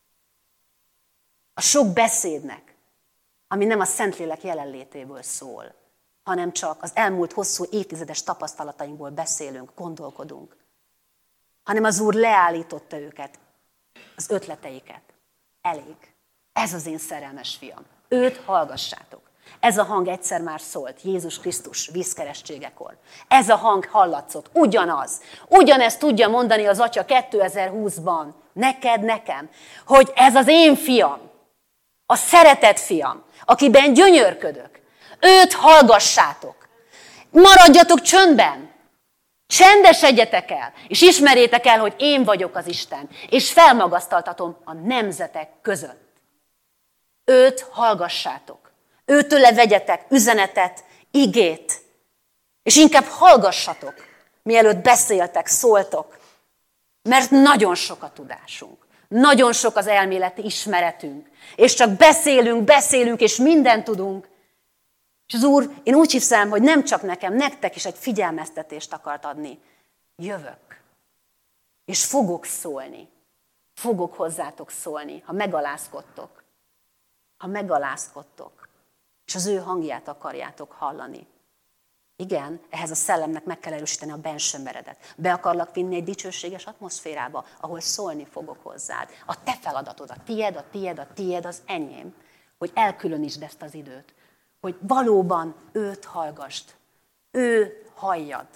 a sok beszédnek, ami nem a Szentlélek jelenlétéből szól, hanem csak az elmúlt hosszú évtizedes tapasztalatainkból beszélünk, gondolkodunk. Hanem az Úr leállította őket, az ötleteiket. Elég. Ez az én szerelmes fiam. Őt hallgassátok. Ez a hang egyszer már szólt Jézus Krisztus vízkeresztségekor. Ez a hang hallatszott. Ugyanaz. Ugyanezt tudja mondani az Atya kétezer-húszban. Neked, nekem. Hogy ez az én fiam. A szeretett fiam. Akiben gyönyörködök. Őt hallgassátok. Maradjatok csöndben. Csendesedjetek el, és ismerjétek el, hogy én vagyok az Isten, és felmagasztaltatom a nemzetek között. Őt hallgassátok. Őtőle vegyetek üzenetet, igét, és inkább hallgassatok, mielőtt beszéltek, szóltok, mert nagyon sok a tudásunk, nagyon sok az elméleti ismeretünk, és csak beszélünk, beszélünk, és mindent tudunk. És az Úr, én úgy hiszem, hogy nem csak nekem, nektek is egy figyelmeztetést akart adni. Jövök, és fogok szólni. Fogok hozzátok szólni, ha megalázkodtok. Ha megalázkodtok, és az ő hangját akarjátok hallani. Igen, ehhez a szellemnek meg kell erősíteni a benső emberedet. Be akarlak vinni egy dicsőséges atmoszférába, ahol szólni fogok hozzád. A te feladatod, a tied, a tied, a tied, az enyém. Hogy elkülönítsd ezt az időt. Hogy valóban őt hallgast. Ő halljad.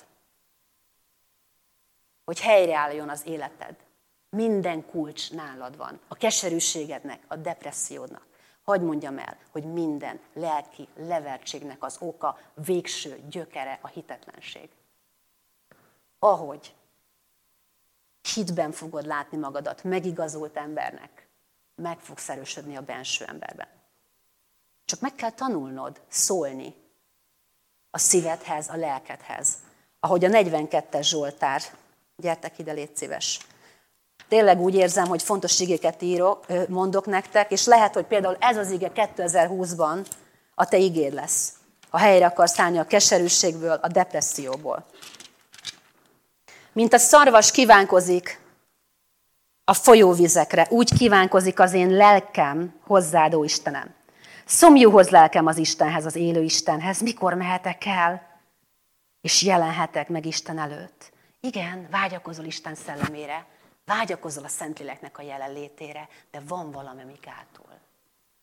Hogy helyreálljon az életed. Minden kulcs nálad van. A keserűségednek, a depressziódnak. Hadd mondjam el, hogy minden lelki levertségnek az oka, végső gyökere a hitetlenség. Ahogy hitben fogod látni magadat megigazult embernek, meg fogsz erősödni a benső emberben. Csak meg kell tanulnod szólni a szívedhez, a lelkedhez. Ahogy a negyvenkettes Zsoltár, gyertek ide, légy szíves. Tényleg úgy érzem, hogy fontos igéket írok, mondok nektek, és lehet, hogy például ez az ige kétezer-húszban a te igéd lesz. Ha helyre akarsz állni a keserűségből, a depresszióból. Mint a szarvas kívánkozik a folyóvizekre, úgy kívánkozik az én lelkem hozzád, ó Istenem. Szomjúhoz lelkem az Istenhez, az élő Istenhez. Mikor mehetek el, és jelenhetek meg Isten előtt? Igen, vágyakozol Isten szellemére, vágyakozol a Szentléleknek a jelenlétére, de van valami, ami gátol.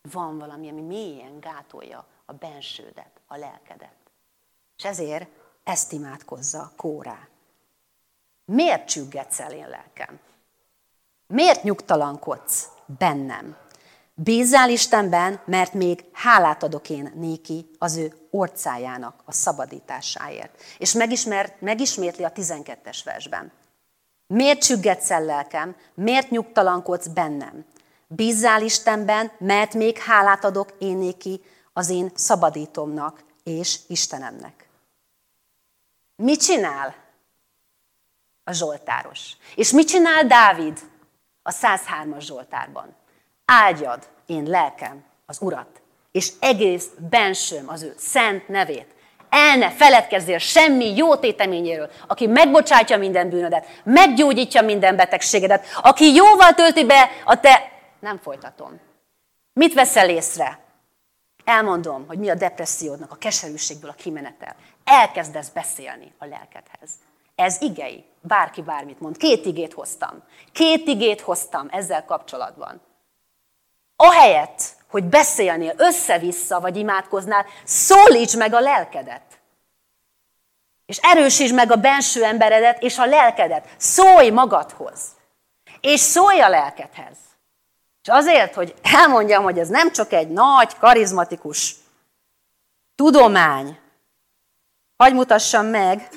van valami, ami mélyen gátolja a bensődet, a lelkedet. És ezért ezt imádkozza Kórá. Miért csüggetsz el, én lelkem? Miért nyugtalankodsz bennem? Bízzál Istenben, mert még hálát adok én néki az ő orcájának a szabadításáért. És megismert, megismétli a tizenkettes versben. Miért csüggetsz el, lelkem? Miért nyugtalankodsz bennem? Bízzál Istenben, mert még hálát adok én néki az én szabadítomnak és Istenemnek. Mit csinál a zsoltáros? És mit csinál Dávid a száz hármas zsoltárban? Áldjad, én lelkem, az Urat, és egész bensőm az ő szent nevét. El ne feledkezzél semmi jó téteményéről, aki megbocsátja minden bűnödet, meggyógyítja minden betegségedet, aki jóval tölti be a te... Nem folytatom. Mit veszel észre? Elmondom, hogy mi a depressziódnak, a keserűségből a kimenetel. Elkezdesz beszélni a lelkedhez. Ez igei. Bárki bármit mond. Két igét hoztam. Két igét hoztam ezzel kapcsolatban. Ahelyett, hogy beszélnél össze-vissza, vagy imádkoznál, szólíts meg a lelkedet. És erősítsd meg a benső emberedet és a lelkedet. Szólj magadhoz. És szólj a lelkedhez. És azért, hogy elmondjam, hogy ez nem csak egy nagy, karizmatikus tudomány, hadd mutassam meg,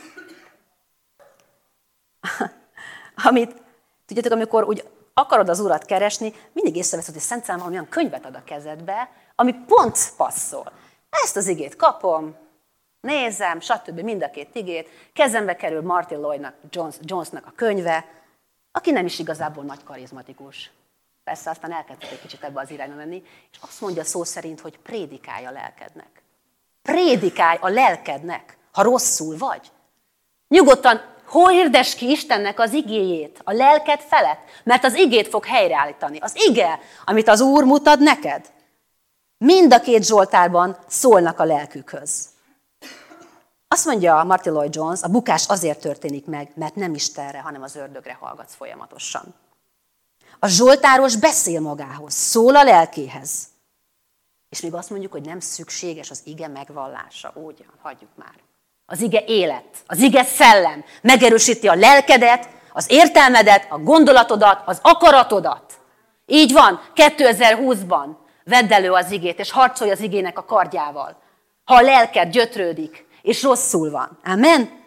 amit, tudjátok, amikor úgy akarod az Urat keresni, mindig észreveszed, hogy Szent Szellem olyan könyvet ad a kezedbe, ami pont passzol. Ezt az igét kapom, nézem, stb. Mind a két igét, kezembe kerül Martin Lloyd Jones, Jonesnak a könyve, aki nem is igazából nagy karizmatikus. Persze aztán elkezdett egy kicsit ebbe az irányba menni, és azt mondja szó szerint, hogy prédikálj a lelkednek. Prédikálj a lelkednek, ha rosszul vagy. Nyugodtan hirdesd ki Istennek az igéjét a lelked felett, mert az igét fog helyreállítani. Az ige, amit az Úr mutat neked, mind a két zsoltárban szólnak a lelkükhöz. Azt mondja Martin Lloyd Jones, a bukás azért történik meg, mert nem Istenre, hanem az ördögre hallgatsz folyamatosan. A zsoltáros beszél magához, szól a lelkéhez. És még azt mondjuk, hogy nem szükséges az ige megvallása. Úgy, hagyjuk már. Az ige élet, az ige szellem, megerősíti a lelkedet, az értelmedet, a gondolatodat, az akaratodat. Így van, kétezer-húszban vedd elő az igét, és harcolj az igének a kardjával. Ha a lelked gyötrődik, és rosszul van. Amen?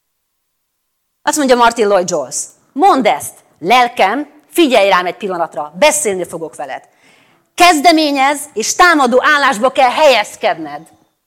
Azt mondja Martin Lloyd Jones, mondd ezt, lelkem, figyelj rám egy pillanatra, beszélni fogok veled. Kezdeményez, és támadó állásba kell helyezkedned.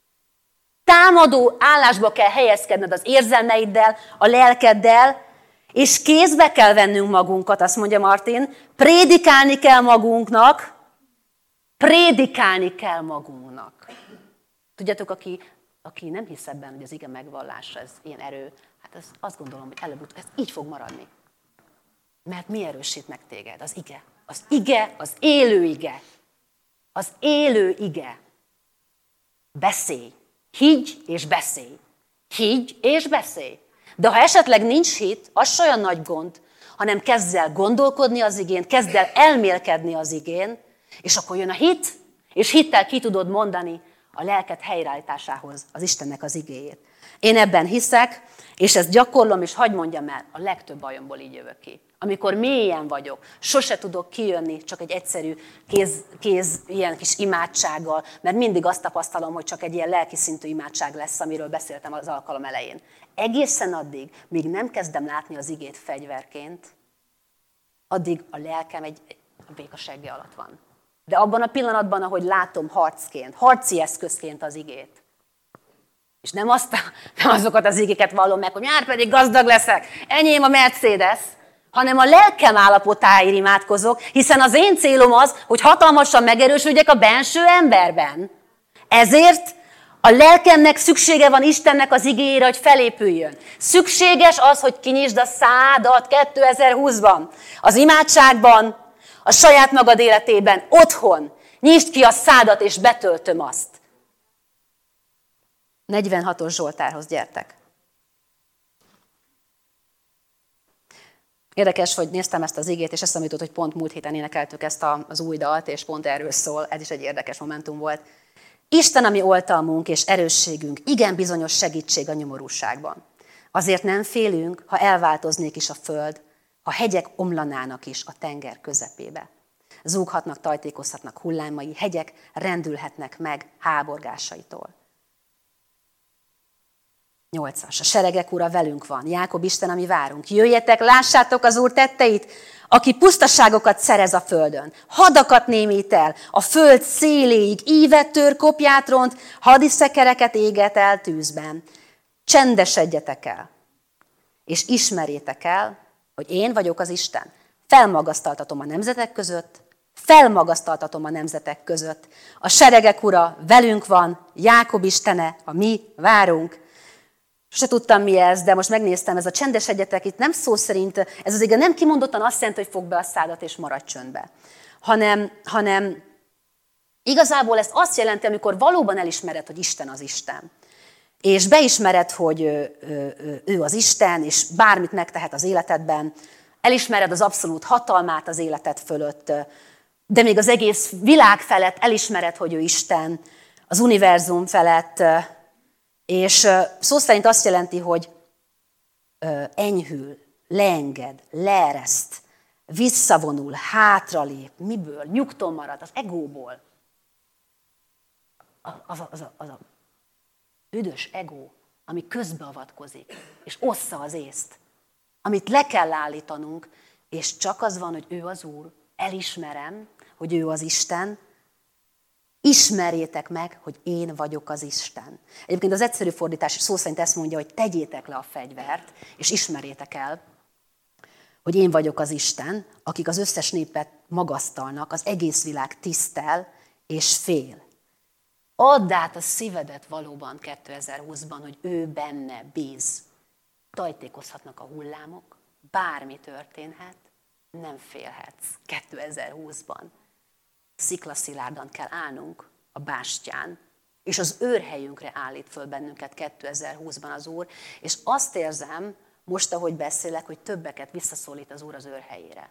Támadó állásba kell helyezkedned az érzelmeiddel, a lelkeddel, és kézbe kell vennünk magunkat, azt mondja Martin, prédikálni kell magunknak, prédikálni kell magunknak. Tudjátok, aki, aki nem hisz ebben, hogy az ige megvallása, ez ilyen erő, hát ez, azt gondolom, hogy előbb-utóbb ez így fog maradni. Mert mi erősít meg téged? Az ige. Az ige, az élő ige. Az élő ige. Beszélj. Higgy és beszélj. Higgy és beszélj. De ha esetleg nincs hit, az se olyan nagy gond, hanem kezd el gondolkodni az igén, kezd el elmélkedni az igén, és akkor jön a hit, és hittel ki tudod mondani a lelked helyreállításához az Istennek az igéjét. Én ebben hiszek, és ezt gyakorlom, és hadd mondjam el, a legtöbb bajomból így jövök ki. Amikor mélyen vagyok, sose tudok kijönni csak egy egyszerű kéz, kéz ilyen kis imádsággal, mert mindig azt tapasztalom, hogy csak egy ilyen lelki szintű imádság lesz, amiről beszéltem az alkalom elején. Egészen addig, míg nem kezdem látni az igét fegyverként, addig a lelkem egy, a béka segge alatt van. De abban a pillanatban, ahogy látom harcként, harci eszközként az igét, és nem, azt, nem azokat az igéket vallom meg, hogy már pedig gazdag leszek, enyém a Mercedes, hanem a lelkem állapotáért imádkozok, hiszen az én célom az, hogy hatalmasan megerősödjek a benső emberben. Ezért a lelkemnek szüksége van Istennek az igéjére, hogy felépüljön. Szükséges az, hogy kinyisd a szádat kétezer-húszban, az imádságban, a saját magad életében, otthon. Nyisd ki a szádat, és betöltöm azt. negyvenhatos Zsoltárhoz gyertek. Érdekes, hogy néztem ezt az igét, és eszembe jutott, hogy pont múlt héten énekeltük ezt a, az új dalt, és pont erről szól, ez is egy érdekes momentum volt. Isten, ami oltalmunk és erősségünk, igen bizonyos segítség a nyomorúságban. Azért nem félünk, ha elváltoznék is a föld, ha hegyek omlanának is a tenger közepébe. Zúghatnak, tajtékozhatnak hullámai, hegyek rendülhetnek meg háborgásaitól. Nyolcas. A seregek ura velünk van. Jákob Isten, ami várunk. Jöjjetek, lássátok az Úr tetteit, aki pusztaságokat szerez a földön. Hadakat némít el, a föld széléig, ívet tör, kopját ront, hadiszekereket éget el tűzben. Csendesedjetek el, és ismerjétek el, hogy én vagyok az Isten. Felmagasztaltatom a nemzetek között, felmagasztaltatom a nemzetek között. A seregek ura velünk van, Jákob Istene, a mi várunk. Sose tudtam, mi ez, de most megnéztem, ez a csendesedjetek, itt nem szó szerint, ez az ige nem kimondottan azt jelenti, hogy fogd be a szádat és maradj csöndbe, hanem, hanem igazából ez azt jelenti, amikor valóban elismered, hogy Isten az Isten. És beismered, hogy ő, ő, ő az Isten, és bármit megtehet az életedben, elismered az abszolút hatalmát az életed fölött, de még az egész világ felett elismered, hogy ő Isten, az univerzum felett, és szó szerint azt jelenti, hogy enyhül, leenged, leereszt, visszavonul, hátralép, miből? Nyugton marad, az egóból. Az a, az a, az a büdös ego, ami közbeavatkozik, és ossza az észt, amit le kell állítanunk, és csak az van, hogy ő az Úr, elismerem, hogy ő az Isten, ismerjétek meg, hogy én vagyok az Isten. Egyébként az egyszerű fordítás szó szerint ezt mondja, hogy tegyétek le a fegyvert, és ismerjétek el, hogy én vagyok az Isten, akik az összes népet magasztalnak, az egész világ tisztel és fél. Add át a szívedet valóban kétezer-húszban, hogy ő benne bíz. Tajtékozhatnak a hullámok, bármi történhet, nem félhetsz kétezer-húszban. Sziklaszilárdan kell állnunk a bástyán, és az őrhelyünkre állít föl bennünket kétezer-húszban az Úr, és azt érzem, most, ahogy beszélek, hogy többeket visszaszólít az Úr az őrhelyére.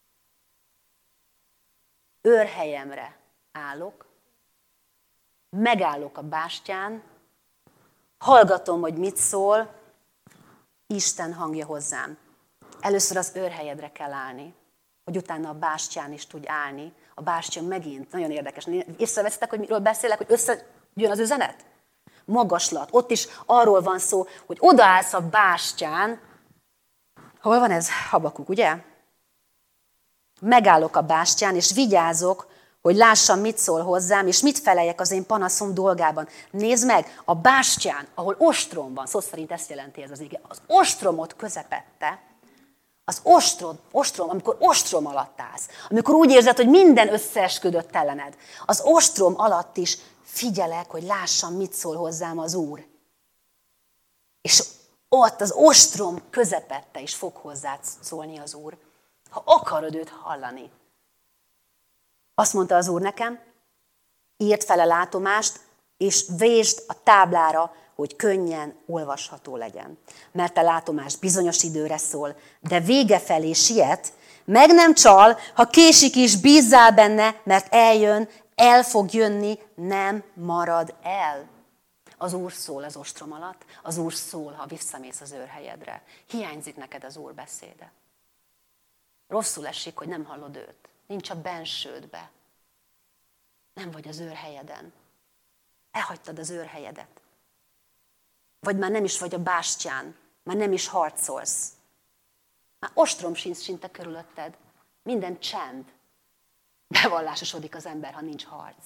Őrhelyemre állok, megállok a bástyán, hallgatom, hogy mit szól, Isten hangja hozzám. Először az őrhelyedre kell állni, hogy utána a bástyán is tudj állni. A bástya megint nagyon érdekes. Észrevesztek, hogy miről beszélek, hogy összejön az üzenet? Magaslat. Ott is arról van szó, hogy odaállsz a bástyán. Hol van ez? Habakuk, ugye? Megállok a bástyán, és vigyázok, hogy lássam, mit szól hozzám, és mit feleljek az én panaszom dolgában. Nézd meg, a bástyán, ahol ostrom van, szó szerint ezt jelenti ez az ige, az ostromot közepette, az ostrom, ostrom, amikor ostrom alatt állsz, amikor úgy érzed, hogy minden összeesküdött ellened, az ostrom alatt is figyelek, hogy lássam, mit szól hozzám az Úr. És ott az ostrom közepette is fog hozzád szólni az Úr, ha akarod őt hallani. Azt mondta az Úr nekem, írd fel a látomást, és vésd a táblára, hogy könnyen olvasható legyen. Mert a látomás bizonyos időre szól, de vége felé siet, meg nem csal, ha késik is, bízzál benne, mert eljön, el fog jönni, nem marad el. Az Úr szól az ostrom alatt, az Úr szól, ha visszamész az őrhelyedre. Hiányzik neked az Úr beszéde. Rosszul esik, hogy nem hallod őt. Nincs a bensődbe. Nem vagy az őrhelyeden. Elhagytad az őrhelyedet. Vagy már nem is vagy a bástyán. Már nem is harcolsz. Már ostrom sincs szinte körülötted. Minden csend. Bevallásosodik az ember, ha nincs harc.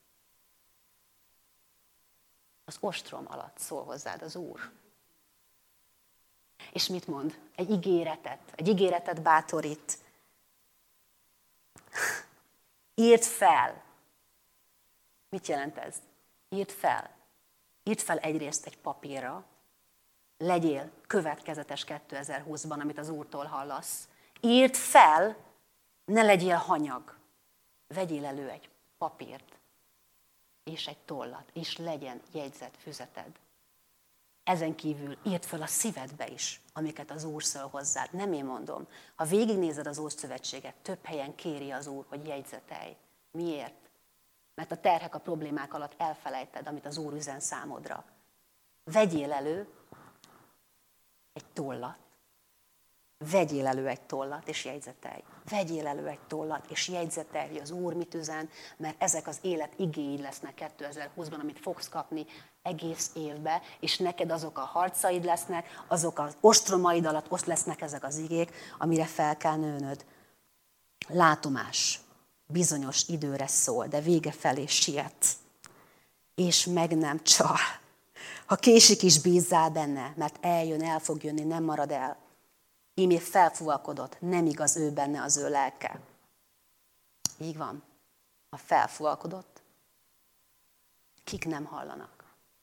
Az ostrom alatt szól hozzád az Úr. És mit mond? Egy ígéretet. Egy ígéretet bátorít. Írd fel. Mit jelent ez? Írd fel. Írd fel egyrészt egy papírra. Legyél következetes kétezer-húszban, amit az Úrtól hallasz. Írd fel, ne legyél hanyag. Vegyél elő egy papírt és egy tollat, és legyen jegyzett füzeted. Ezen kívül írd fel a szívedbe is, amiket az Úr szól hozzád. Nem én mondom. Ha végignézed az Ószövetséget, több helyen kéri az Úr, hogy jegyzetelj. Miért? Mert a terhek, a problémák alatt elfelejted, amit az Úr üzen számodra. Vegyél elő egy tollat. Vegyél elő egy tollat, és jegyzetelj. Vegyél elő egy tollat, és jegyzetelj, hogy az Úr mit üzen, mert ezek az élet igéi lesznek kétezer-húszban, amit fogsz kapni egész évbe, és neked azok a harcaid lesznek, azok az ostromaid alatt ott lesznek ezek az igék, amire fel kell nőnöd. Látomás bizonyos időre szól, de vége felé siet. És meg nem csal. Ha késik is, bízzál benne, mert eljön, el fog jönni, nem marad el. Ímé felfúvalkodott, nem igaz ő benne az ő lelke. Így van. A felfúvalkodott, kik nem hallanak?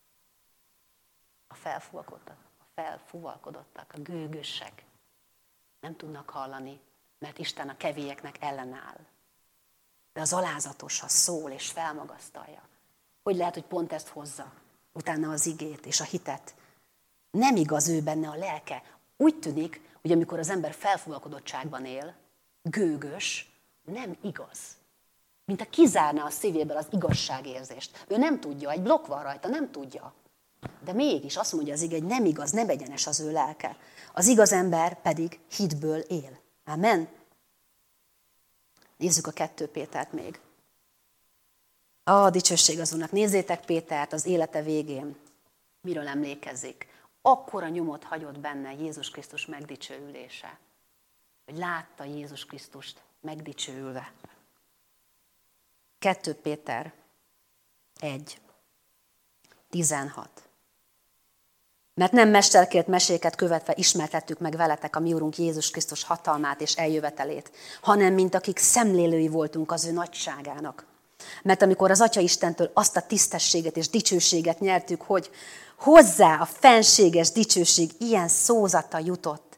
A felfúvalkodottak, a felfúvalkodottak, a gőgösek nem tudnak hallani, mert Isten a kevélyeknek ellenáll. De az alázatos, ha szól és felmagasztalja. Hogy lehet, hogy pont ezt hozza? Utána az igét és a hitet. Nem igaz ő benne a lelke. Úgy tűnik, hogy amikor az ember felfúvalkodottságban él, gőgös, nem igaz. Mint a kizárná a szívéből az igazságérzést. Ő nem tudja, egy blokk van rajta, nem tudja. De mégis azt mondja az ige, hogy nem igaz, nem egyenes az ő lelke. Az igaz ember pedig hitből él. Amen. Nézzük a kettő Pétert még. A dicsőség az Úrnak. Nézzétek Pétert az élete végén. Miről emlékezik? Akkora nyomot hagyott benne Jézus Krisztus megdicsőülése, hogy látta Jézus Krisztust megdicsőülve. kettő Péter egy tizenhat. Mert nem mesterkélt meséket követve ismertettük meg veletek a mi Urunk Jézus Krisztus hatalmát és eljövetelét, hanem mint akik szemlélői voltunk az ő nagyságának. Mert amikor az Atya Istentől azt a tisztességet és dicsőséget nyertük, hogy hozzá a fenséges dicsőség ilyen szózata jutott.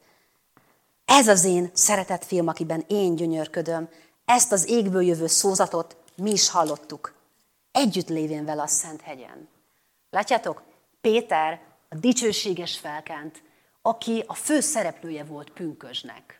Ez az én szeretett fiam, akiben én gyönyörködöm, ezt az égből jövő szózatot mi is hallottuk. Együtt lévén vele a Szent hegyen. Látjátok, Péter a dicsőséges felkent, aki a fő szereplője volt pünkösdnek.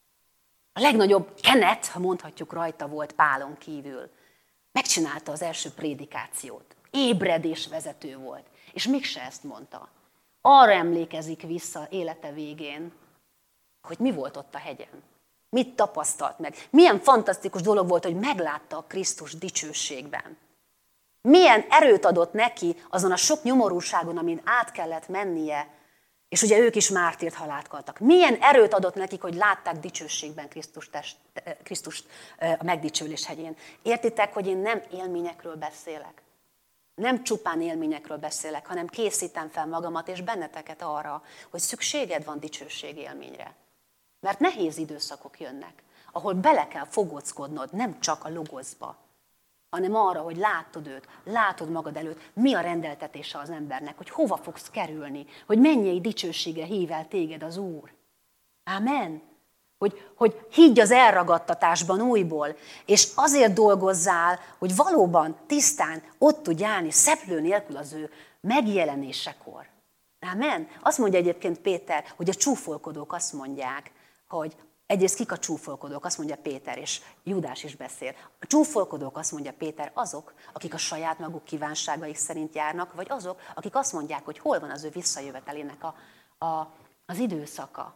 A legnagyobb kenet, ha mondhatjuk, rajta volt Pálon kívül. Megcsinálta az első prédikációt. Ébredés vezető volt. És mégse ezt mondta. Arra emlékezik vissza élete végén, hogy mi volt ott a hegyen. Mit tapasztalt meg. Milyen fantasztikus dolog volt, hogy meglátta a Krisztus dicsőségben. Milyen erőt adott neki azon a sok nyomorúságon, amin át kellett mennie, és ugye ők is mártírt halált haltak. Milyen erőt adott nekik, hogy látták dicsőségben Krisztus test, Krisztust a megdicsőlés hegyén. Értitek, hogy én nem élményekről beszélek. Nem csupán élményekről beszélek, hanem készítem fel magamat és benneteket arra, hogy szükséged van dicsőség élményre. Mert nehéz időszakok jönnek, ahol bele kell fogóckodnod, nem csak a logozba, hanem arra, hogy látod őt, látod magad előtt, mi a rendeltetése az embernek, hogy hova fogsz kerülni, hogy mennyei dicsősége hív el téged az Úr. Amen. Hogy, hogy higgy az elragadtatásban újból, és azért dolgozzál, hogy valóban tisztán ott tudj állni, szeplő nélkül az ő megjelenésekor. Amen. Azt mondja egyébként Péter, hogy a csúfolkodók azt mondják, hogy egyrészt kik a csúfolkodók, azt mondja Péter, és Júdás is beszél. A csúfolkodók, azt mondja Péter, azok, akik a saját maguk kívánságaik szerint járnak, vagy azok, akik azt mondják, hogy hol van az ő visszajövetelének a, a, az időszaka.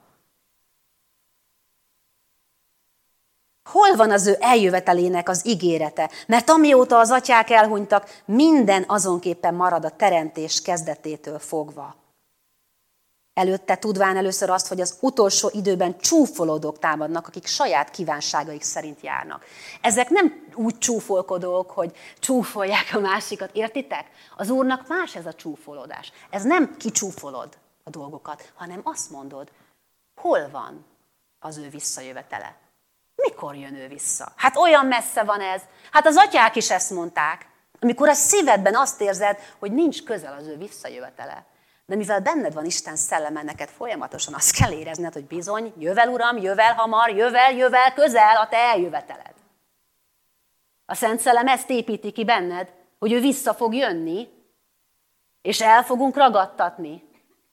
Hol van az ő eljövetelének az ígérete? Mert amióta az atyák elhunytak, minden azonképpen marad a teremtés kezdetétől fogva. Előtte tudván először azt, hogy az utolsó időben csúfolódók támadnak, akik saját kívánságaik szerint járnak. Ezek nem úgy csúfolkodók, hogy csúfolják a másikat, értitek? Az Úrnak más ez a csúfolódás. Ez nem kicsúfolod a dolgokat, hanem azt mondod, hol van az ő visszajövetele. Mikor jön ő vissza? Hát olyan messze van ez. Hát az atyák is ezt mondták. Amikor a szívedben azt érzed, hogy nincs közel az ő visszajövetele. De mivel benned van Isten szelleme, neked folyamatosan azt kell érezned, hogy bizony, jövel Uram, jövel hamar, jövel, jövel, közel a te eljöveteled. A Szent Szellem ezt építi ki benned, hogy ő vissza fog jönni, és el fogunk ragadtatni.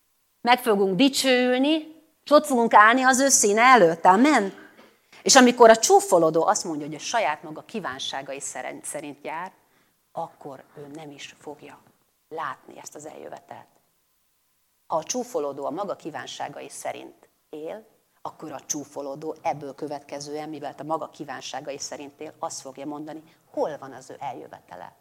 meg fogunk dicsőülni, és ott fogunk állni az ő színe előtt. Amen? És amikor a csúfolódó azt mondja, hogy a saját maga kívánságai szerint jár, akkor ő nem is fogja látni ezt az eljövetelt. Ha a csúfolódó a maga kívánságai szerint él, akkor a csúfolódó ebből következően, mivel a maga kívánságai szerint él, azt fogja mondani, hol van az ő eljövetele.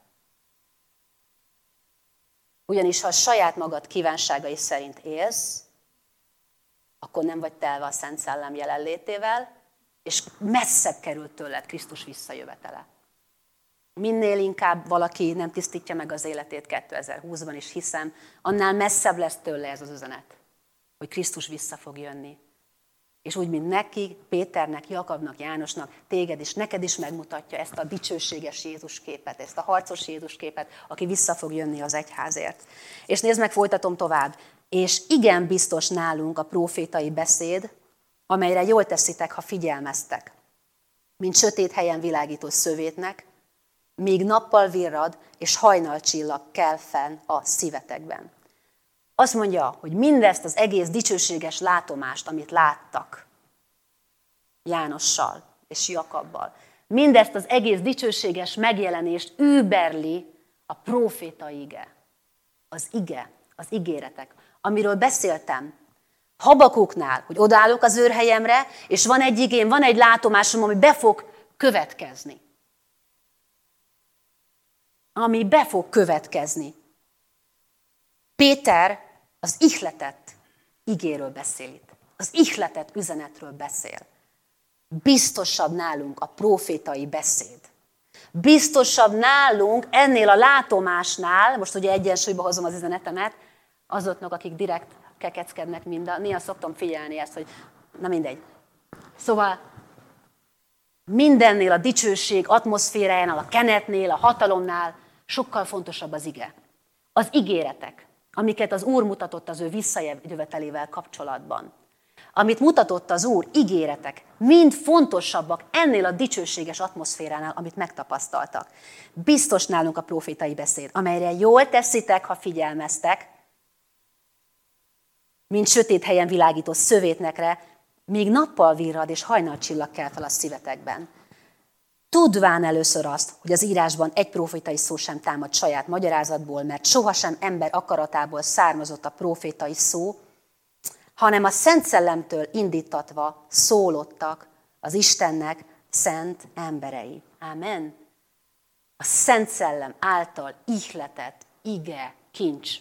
Ugyanis ha a saját magad kívánságai szerint élsz, akkor nem vagy telve a Szent Szellem jelenlétével, és messzebb került tőled Krisztus visszajövetele. Minél inkább valaki nem tisztítja meg az életét kétezer-húszban, és hiszem, annál messzebb lesz tőle ez az üzenet, hogy Krisztus vissza fog jönni. És úgy, mint neki, Péternek, Jakabnak, Jánosnak, téged is, neked is megmutatja ezt a dicsőséges Jézus képet, ezt a harcos Jézus képet, aki vissza fog jönni az egyházért. És nézd meg, folytatom tovább. És igen biztos nálunk a prófétai beszéd, amelyre jól teszitek, ha figyelmeztek, mint sötét helyen világító szövétnek, míg nappal virrad, és hajnalcsillag kel fenn a szívetekben. Azt mondja, hogy mindezt az egész dicsőséges látomást, amit láttak Jánossal és Jakabbal, mindezt az egész dicsőséges megjelenést überli a próféta ige. Az ige, az ígéretek, amiről beszéltem Habakuknál, hogy odállok az őrhelyemre, és van egy igém, van egy látomásom, ami be fog következni. Ami be fog következni. Péter az ihletett igéről beszél itt. Az ihletett üzenetről beszél. Biztosabb nálunk a prófétai beszéd. Biztosabb nálunk ennél a látomásnál, most ugye egyensúlyba hozom az üzenetemet, azoknak, akik direkt kekeckednek minden, néha szoktam figyelni ezt, hogy na mindegy. Szóval mindennél a dicsőség atmoszférájánál, a kenetnél, a hatalomnál sokkal fontosabb az ige. Az ígéretek, amiket az Úr mutatott az ő visszajövetelével kapcsolatban. Amit mutatott az Úr, ígéretek, mind fontosabbak ennél a dicsőséges atmoszféránál, amit megtapasztaltak. Biztos nálunk a prófétai beszéd, amelyre jól teszitek, ha figyelmeztek, mint sötét helyen világító szövétnekre, míg nappal virrad és hajnalcsillag kel fel a szívetekben. Tudván először azt, hogy az írásban egy prófétai szó sem támad saját magyarázatból, mert sohasem ember akaratából származott a prófétai szó, hanem a Szent Szellemtől indítatva szólottak az Istennek szent emberei. Amen. A Szent Szellem által ihletett ige, kincs.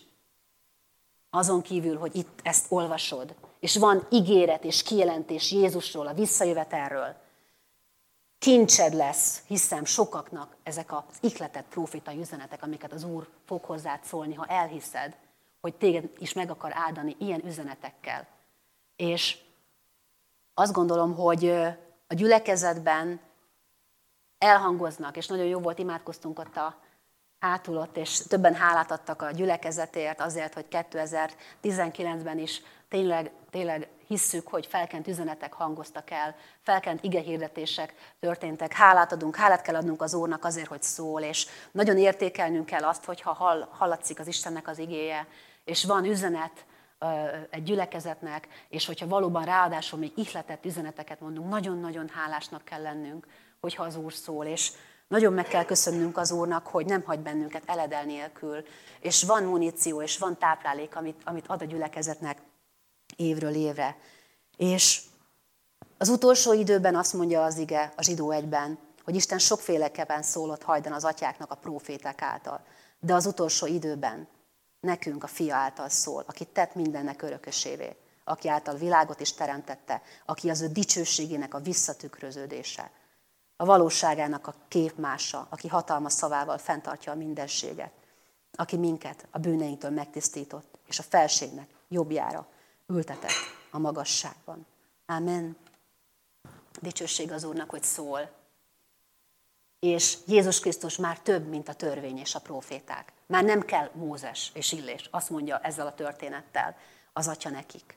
Azon kívül, hogy itt ezt olvasod, és van ígéret és kijelentés Jézusról, a visszajövetelről, kincsed lesz, hiszem sokaknak ezek az ihletett prófétai üzenetek, amiket az Úr fog hozzád szólni, ha elhiszed, hogy téged is meg akar áldani ilyen üzenetekkel. És azt gondolom, hogy a gyülekezetben elhangoznak, és nagyon jó volt, imádkoztunk ott a hátul ott, és többen hálát adtak a gyülekezetért azért, hogy kétezer-tizenkilencben is tényleg, tényleg hisszük, hogy felkent üzenetek hangoztak el, felkent igehirdetések történtek. Hálát adunk, hálát kell adnunk az Úrnak azért, hogy szól, és nagyon értékelnünk kell azt, hogyha hall, hallatszik az Istennek az igéje, és van üzenet egy gyülekezetnek, és hogyha valóban ráadásul még ihletett üzeneteket mondunk, nagyon-nagyon hálásnak kell lennünk, hogyha az Úr szól, és nagyon meg kell köszönnünk az Úrnak, hogy nem hagy bennünket eledel nélkül, és van muníció, és van táplálék, amit, amit ad a gyülekezetnek évről évre. És az utolsó időben azt mondja az ige a Zsidó egyben, hogy Isten sokféleképpen szólott hajdan az atyáknak a próféták által. De az utolsó időben nekünk a Fia által szól, aki tett mindennek örökösévé, aki által világot is teremtette, aki az ő dicsőségének a visszatükröződése, a valóságának a képmása, aki hatalmas szavával fenntartja a mindenséget, aki minket a bűneinktől megtisztított, és a felségnek jobbjára ültetett a magasságban. Amen. Dicsőség az Úrnak, hogy szól. És Jézus Krisztus már több, mint a törvény és a próféták. Már nem kell Mózes és Illés, azt mondja ezzel a történettel az Atya nekik.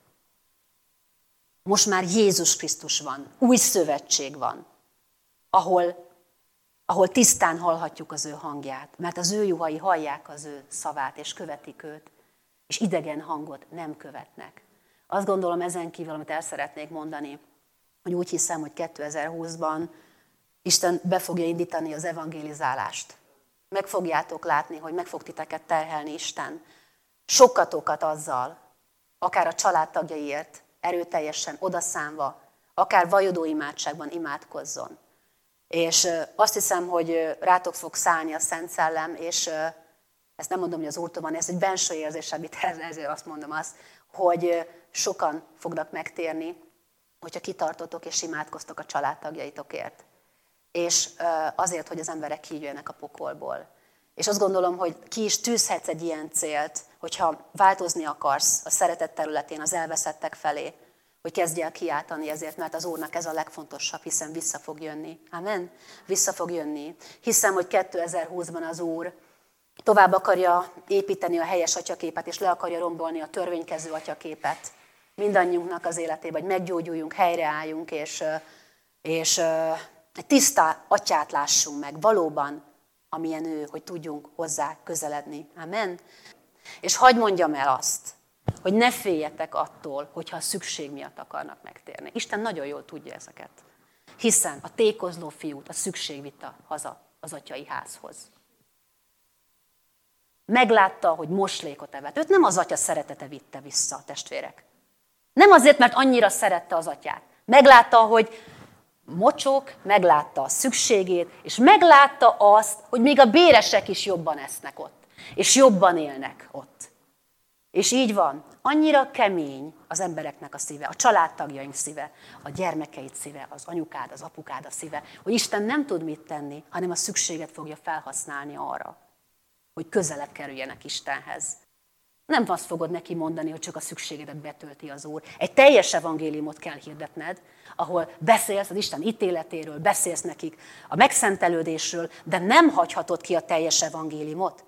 Most már Jézus Krisztus van, új szövetség van, ahol, ahol tisztán hallhatjuk az ő hangját, mert az ő juhai hallják az ő szavát és követik őt. és idegen hangot nem követnek. Azt gondolom ezen kívül, amit el szeretnék mondani, hogy úgy hiszem, hogy kétezer-húszban Isten be fogja indítani az evangelizálást. Meg fogjátok látni, hogy meg fog titeket terhelni Isten. Sokkatokat azzal, akár a családtagjaiért, erőteljesen odaszánva, akár vajodó imádságban imádkozzon. És azt hiszem, hogy rátok fog szállni a Szent Szellem, és ezt nem mondom, hogy az Úrtól van, ez egy benső érzés, amit ezért azt mondom azt, hogy sokan fognak megtérni, hogyha kitartotok és imádkoztok a családtagjaitokért. És azért, hogy az emberek kijöjjenek a pokolból. És azt gondolom, hogy ki is tűzhetsz egy ilyen célt, hogyha változni akarsz a szeretet területén az elveszettek felé, hogy kezdj el kiáltani ezért, mert az Úrnak ez a legfontosabb, hiszen vissza fog jönni. Amen? Vissza fog jönni. Hiszem, hogy kétezer-húszban az Úr tovább akarja építeni a helyes atyaképet, és le akarja rombolni a törvénykező atyaképet mindannyiunknak az életében, hogy meggyógyuljunk, helyreálljunk, és, és egy tiszta atyát lássunk meg, valóban, amilyen ő, hogy tudjunk hozzá közeledni. Amen? És hadd mondjam el azt, hogy ne féljetek attól, hogyha a szükség miatt akarnak megtérni. Isten nagyon jól tudja ezeket. Hiszen a tékozló fiút a szükség vitte haza az atyai házhoz. Meglátta, hogy moslékot evett. Őt nem az atya szeretete vitte vissza, testvérek. Nem azért, mert annyira szerette az atyát. Meglátta, hogy mocsok, meglátta a szükségét, és meglátta azt, hogy még a béresek is jobban esznek ott, és jobban élnek ott. És így van, annyira kemény az embereknek a szíve, a családtagjaink szíve, a gyermekeid szíve, az anyukád, az apukád a szíve, hogy Isten nem tud mit tenni, hanem a szükséget fogja felhasználni arra, hogy közelebb kerüljenek Istenhez. Nem azt fogod neki mondani, hogy csak a szükségedet betölti az Úr. Egy teljes evangéliumot kell hirdetned, ahol beszélsz az Isten ítéletéről, beszélsz nekik a megszentelődésről, de nem hagyhatod ki a teljes evangéliumot.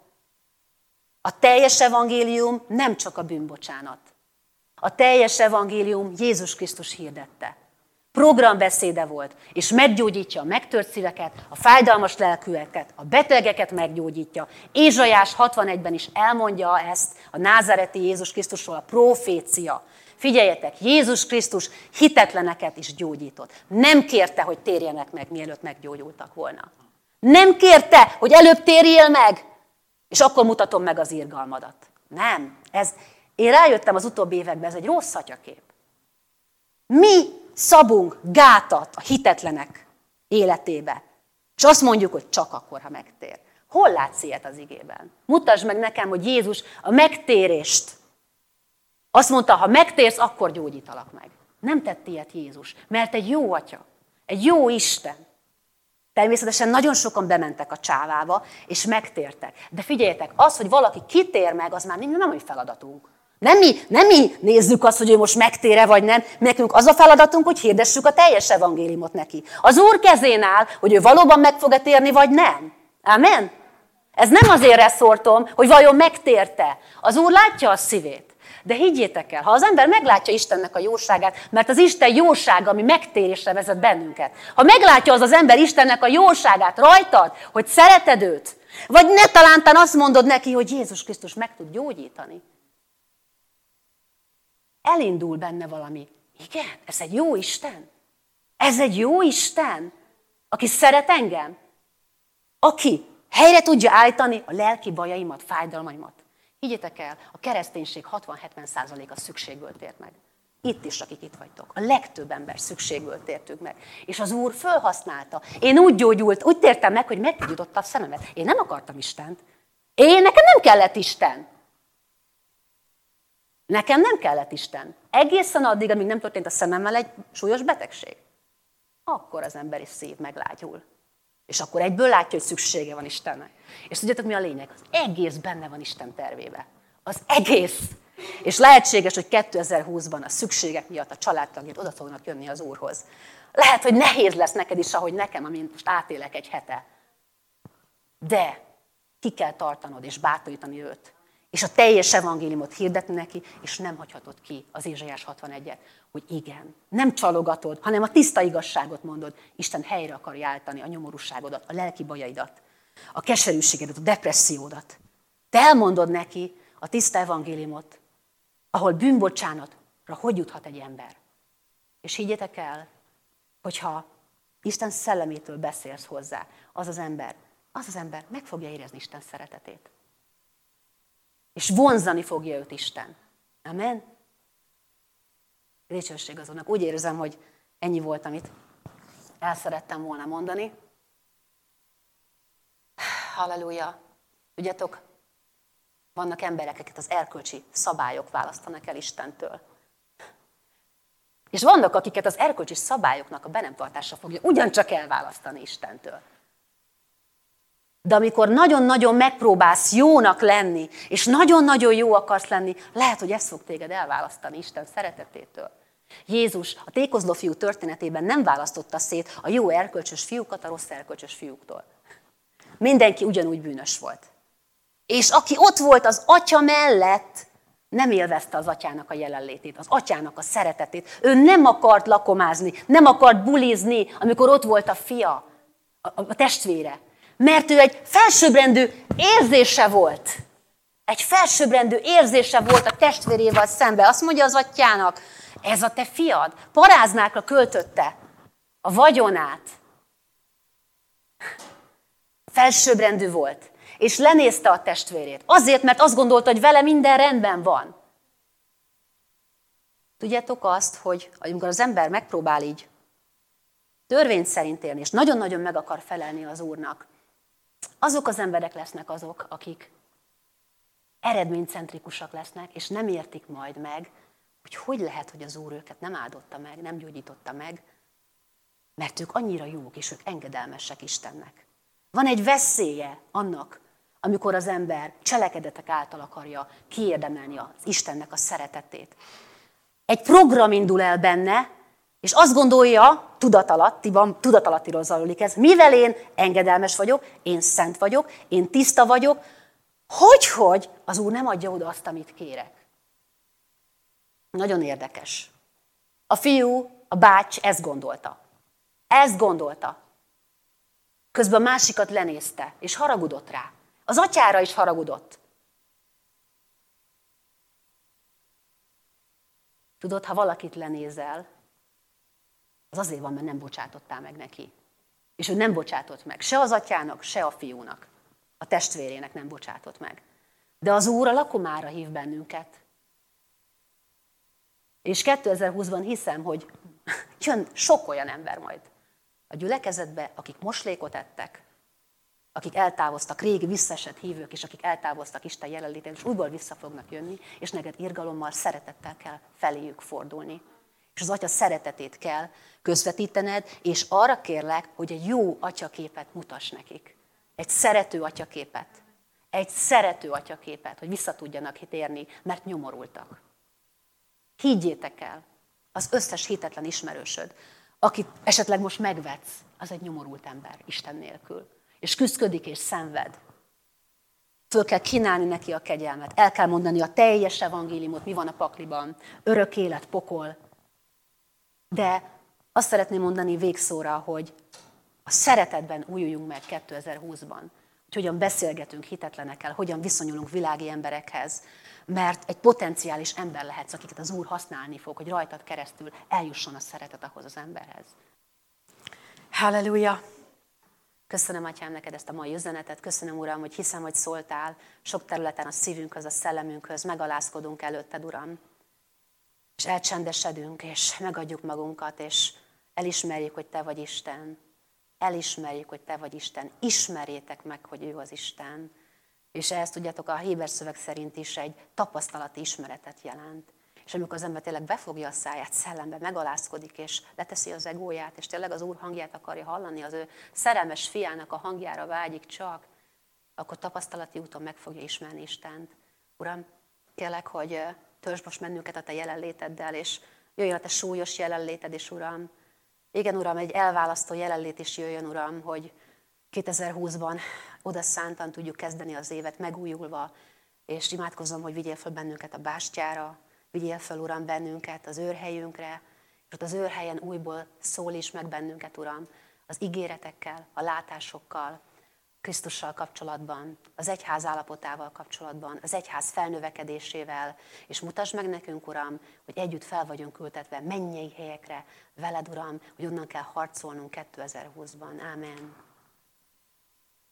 A teljes evangélium nem csak a bűnbocsánat. A teljes evangélium Jézus Krisztus hirdette. Programbeszéde volt, és meggyógyítja a megtört szíveket, a fájdalmas lelkűeket, a betegeket meggyógyítja. Ézsaiás hatvanegyben is elmondja ezt a názáreti Jézus Krisztusról, a profécia. Figyeljetek, Jézus Krisztus hitetleneket is gyógyított. Nem kérte, hogy térjenek meg, mielőtt meggyógyultak volna. Nem kérte, hogy előbb térjél meg, és akkor mutatom meg az irgalmadat. Nem. Ez, én rájöttem az utóbbi években, ez egy rossz atyakép. Mi szabunk gátat a hitetlenek életébe. És azt mondjuk, hogy csak akkor, ha megtér. Hol látsz ilyet az igében? Mutasd meg nekem, hogy Jézus a megtérést. Azt mondta, ha megtérsz, akkor gyógyítalak meg. Nem tett ilyet Jézus, mert egy jó atya, egy jó Isten. Természetesen nagyon sokan bementek a csávába, és megtértek. De figyeljetek, az, hogy valaki kitér meg, az már nem a mi feladatunk. Nem mi, nem mi nézzük azt, hogy ő most megtér-e vagy nem. Nekünk az a feladatunk, hogy hirdessük a teljes evangéliumot neki. Az Úr kezén áll, hogy ő valóban meg fog-e térni, vagy nem. Amen? Ez nem az én reszortom, hogy vajon megtérte. Az Úr látja a szívét. De higgyétek el, ha az ember meglátja Istennek a jóságát, mert az Isten jósága, ami megtérésre vezet bennünket. Ha meglátja az az ember Istennek a jóságát rajtad, hogy szereted őt, vagy ne talántán azt mondod neki, hogy Jézus Krisztus meg tud gyógyítani. Elindul benne valami. Igen, ez egy jó Isten. Ez egy jó Isten, aki szeret engem. Aki helyre tudja állítani a lelki bajaimat, fájdalmaimat. Higgyétek el, a kereszténység hatvan-hetven százaléka szükségből tért meg. Itt is, akik itt vagytok. A legtöbb ember szükségből tértünk meg. És az Úr fölhasználta. Én úgy gyógyult, úgy tértem meg, hogy meggyógyította a szememet. Én nem akartam Istent. Én, nekem nem kellett Isten. Nekem nem kellett Isten. Egészen addig, amíg nem történt a szememmel egy súlyos betegség. Akkor az emberi szív meglágyul. És akkor egyből látja, hogy szüksége van Istennek. És tudjátok, mi a lényeg? Az egész benne van Isten tervébe. Az egész. És lehetséges, hogy kétezer-húszban a szükségek miatt a családtagját oda fognak jönni az Úrhoz. Lehet, hogy nehéz lesz neked is, ahogy nekem, amint most átélek egy hete. De ki kell tartanod és bátorítani őt. És a teljes evangéliumot hirdetni neki, és nem hagyhatod ki az Ézsaiás hatvanegyet, hogy igen, nem csalogatod, hanem a tiszta igazságot mondod. Isten helyre akarja állítani a nyomorúságodat, a lelki bajaidat, a keserűségedet, a depressziódat. Te elmondod neki, a tiszta evangéliumot, ahol bűnbocsánatra hogy juthat egy ember. És higgyétek el, hogyha Isten szellemétől beszélsz hozzá, az az ember, az az ember meg fogja érezni Isten szeretetét. És vonzani fogja őt Isten. Amen? Dicsőség az Úrnak. Úgy érzem, hogy ennyi volt, amit el szerettem volna mondani. Halleluja! Tudjátok, vannak emberek, akiket az erkölcsi szabályok választanak el Istentől. És vannak, akiket az erkölcsi szabályoknak a be nem tartása fogja ugyancsak elválasztani Istentől. De amikor nagyon-nagyon megpróbálsz jónak lenni, és nagyon-nagyon jó akarsz lenni, lehet, hogy ez fog téged elválasztani Isten szeretetétől. Jézus a tékozló fiú történetében nem választotta szét a jó erkölcsös fiúkat a rossz erkölcsös fiúktól. Mindenki ugyanúgy bűnös volt. És aki ott volt az atya mellett, nem élvezte az atyának a jelenlétét, az atyának a szeretetét. Ő nem akart lakomázni, nem akart bulizni, amikor ott volt a fia, a, a testvére. Mert ő egy felsőbbrendű érzése volt. Egy felsőbbrendű érzése volt a testvérével szembe. Azt mondja az atyának, ez a te fiad, paráznákra költötte a vagyonát. Felsőbbrendű volt. És lenézte a testvérét. Azért, mert azt gondolta, hogy vele minden rendben van. Tudjátok azt, hogy amikor az ember megpróbál így törvény szerint élni, és nagyon-nagyon meg akar felelni az Úrnak, azok az emberek lesznek azok, akik eredménycentrikusak lesznek, és nem értik majd meg, hogy hogy lehet, hogy az Úr őket nem áldotta meg, nem gyógyította meg, mert ők annyira jók, és ők engedelmesek Istennek. Van egy veszélye annak, amikor az ember cselekedetek által akarja kiérdemelni az Istennek a szeretetét. Egy program indul el benne, és azt gondolja, tudatalattiban, tudatalattiról zajlik ez, mivel én engedelmes vagyok, én szent vagyok, én tiszta vagyok, hogyhogy az Úr nem adja oda azt, amit kérek. Nagyon érdekes. A fiú, a bács ezt gondolta. Ezt gondolta. Közben a másikat lenézte, és haragudott rá. Az atyára is haragudott. Tudod, ha valakit lenézel, az azért van, mert nem bocsátottál meg neki. És ő nem bocsátott meg. Se az atyának, se a fiúnak. A testvérének nem bocsátott meg. De az Úr a lakomára hív bennünket. És kétezer-húszban hiszem, hogy jön sok olyan ember majd a gyülekezetbe, akik moslékot ettek, akik eltávoztak, régi visszaesett hívők, és akik eltávoztak Isten jelenlétén, és újból vissza fognak jönni, és neked irgalommal, szeretettel kell feléjük fordulni. És az atya szeretetét kell közvetítened, és arra kérlek, hogy egy jó atyaképet mutass nekik. Egy szerető atyaképet. Egy szerető atyaképet, hogy vissza tudjanak térni, mert nyomorultak. Higgyétek el, az összes hitetlen ismerősöd, akit esetleg most megvetsz, az egy nyomorult ember Isten nélkül. És küszködik és szenved. Föl kell kínálni neki a kegyelmet. El kell mondani a teljes evangéliumot, mi van a pakliban. Örök élet, pokol. De azt szeretném mondani végszóra, hogy a szeretetben újuljunk meg kétezer-húszban. Hogy hogyan beszélgetünk hitetlenekkel, hogyan viszonyulunk világi emberekhez. Mert egy potenciális ember lehetsz, akiket az Úr használni fog, hogy rajtad keresztül eljusson a szeretet ahhoz az emberhez. Halleluja! Köszönöm, Atyám, neked ezt a mai üzenetet. Köszönöm, Uram, hogy hiszem, hogy szóltál sok területen a szívünkhöz, a szellemünkhöz. Megalázkodunk előtted, Uram. És elcsendesedünk, és megadjuk magunkat, és elismerjük, hogy te vagy Isten. Elismerjük, hogy te vagy Isten. Ismerjétek meg, hogy ő az Isten. És ehhez, tudjátok, a héber szöveg szerint is egy tapasztalati ismeretet jelent. És amikor az ember tényleg befogja a száját szellembe, megalázkodik, és leteszi az egóját, és tényleg az Úr hangját akarja hallani, az ő szerelmes fiának a hangjára vágyik csak, akkor tapasztalati úton meg fogja ismerni Istent. Uram, kérlek, hogy töltsd most bennünket a te jelenléteddel, és jöjjön a te súlyos jelenléted is, Uram. Igen, Uram, egy elválasztó jelenlét is jöjjön, Uram, hogy kétezer-húszban oda szántan tudjuk kezdeni az évet megújulva, és imádkozom, hogy vigyél fel bennünket a bástyára, vigyél fel, Uram, bennünket az őrhelyünkre, és ott az őrhelyen újból szólíts meg bennünket, Uram, az ígéretekkel, a látásokkal. Krisztussal kapcsolatban, az egyház állapotával kapcsolatban, az egyház felnövekedésével, és mutasd meg nekünk, Uram, hogy együtt fel vagyunk ültetve mennyei helyekre veled, Uram, hogy onnan kell harcolnunk kétezer-húszban. Ámen.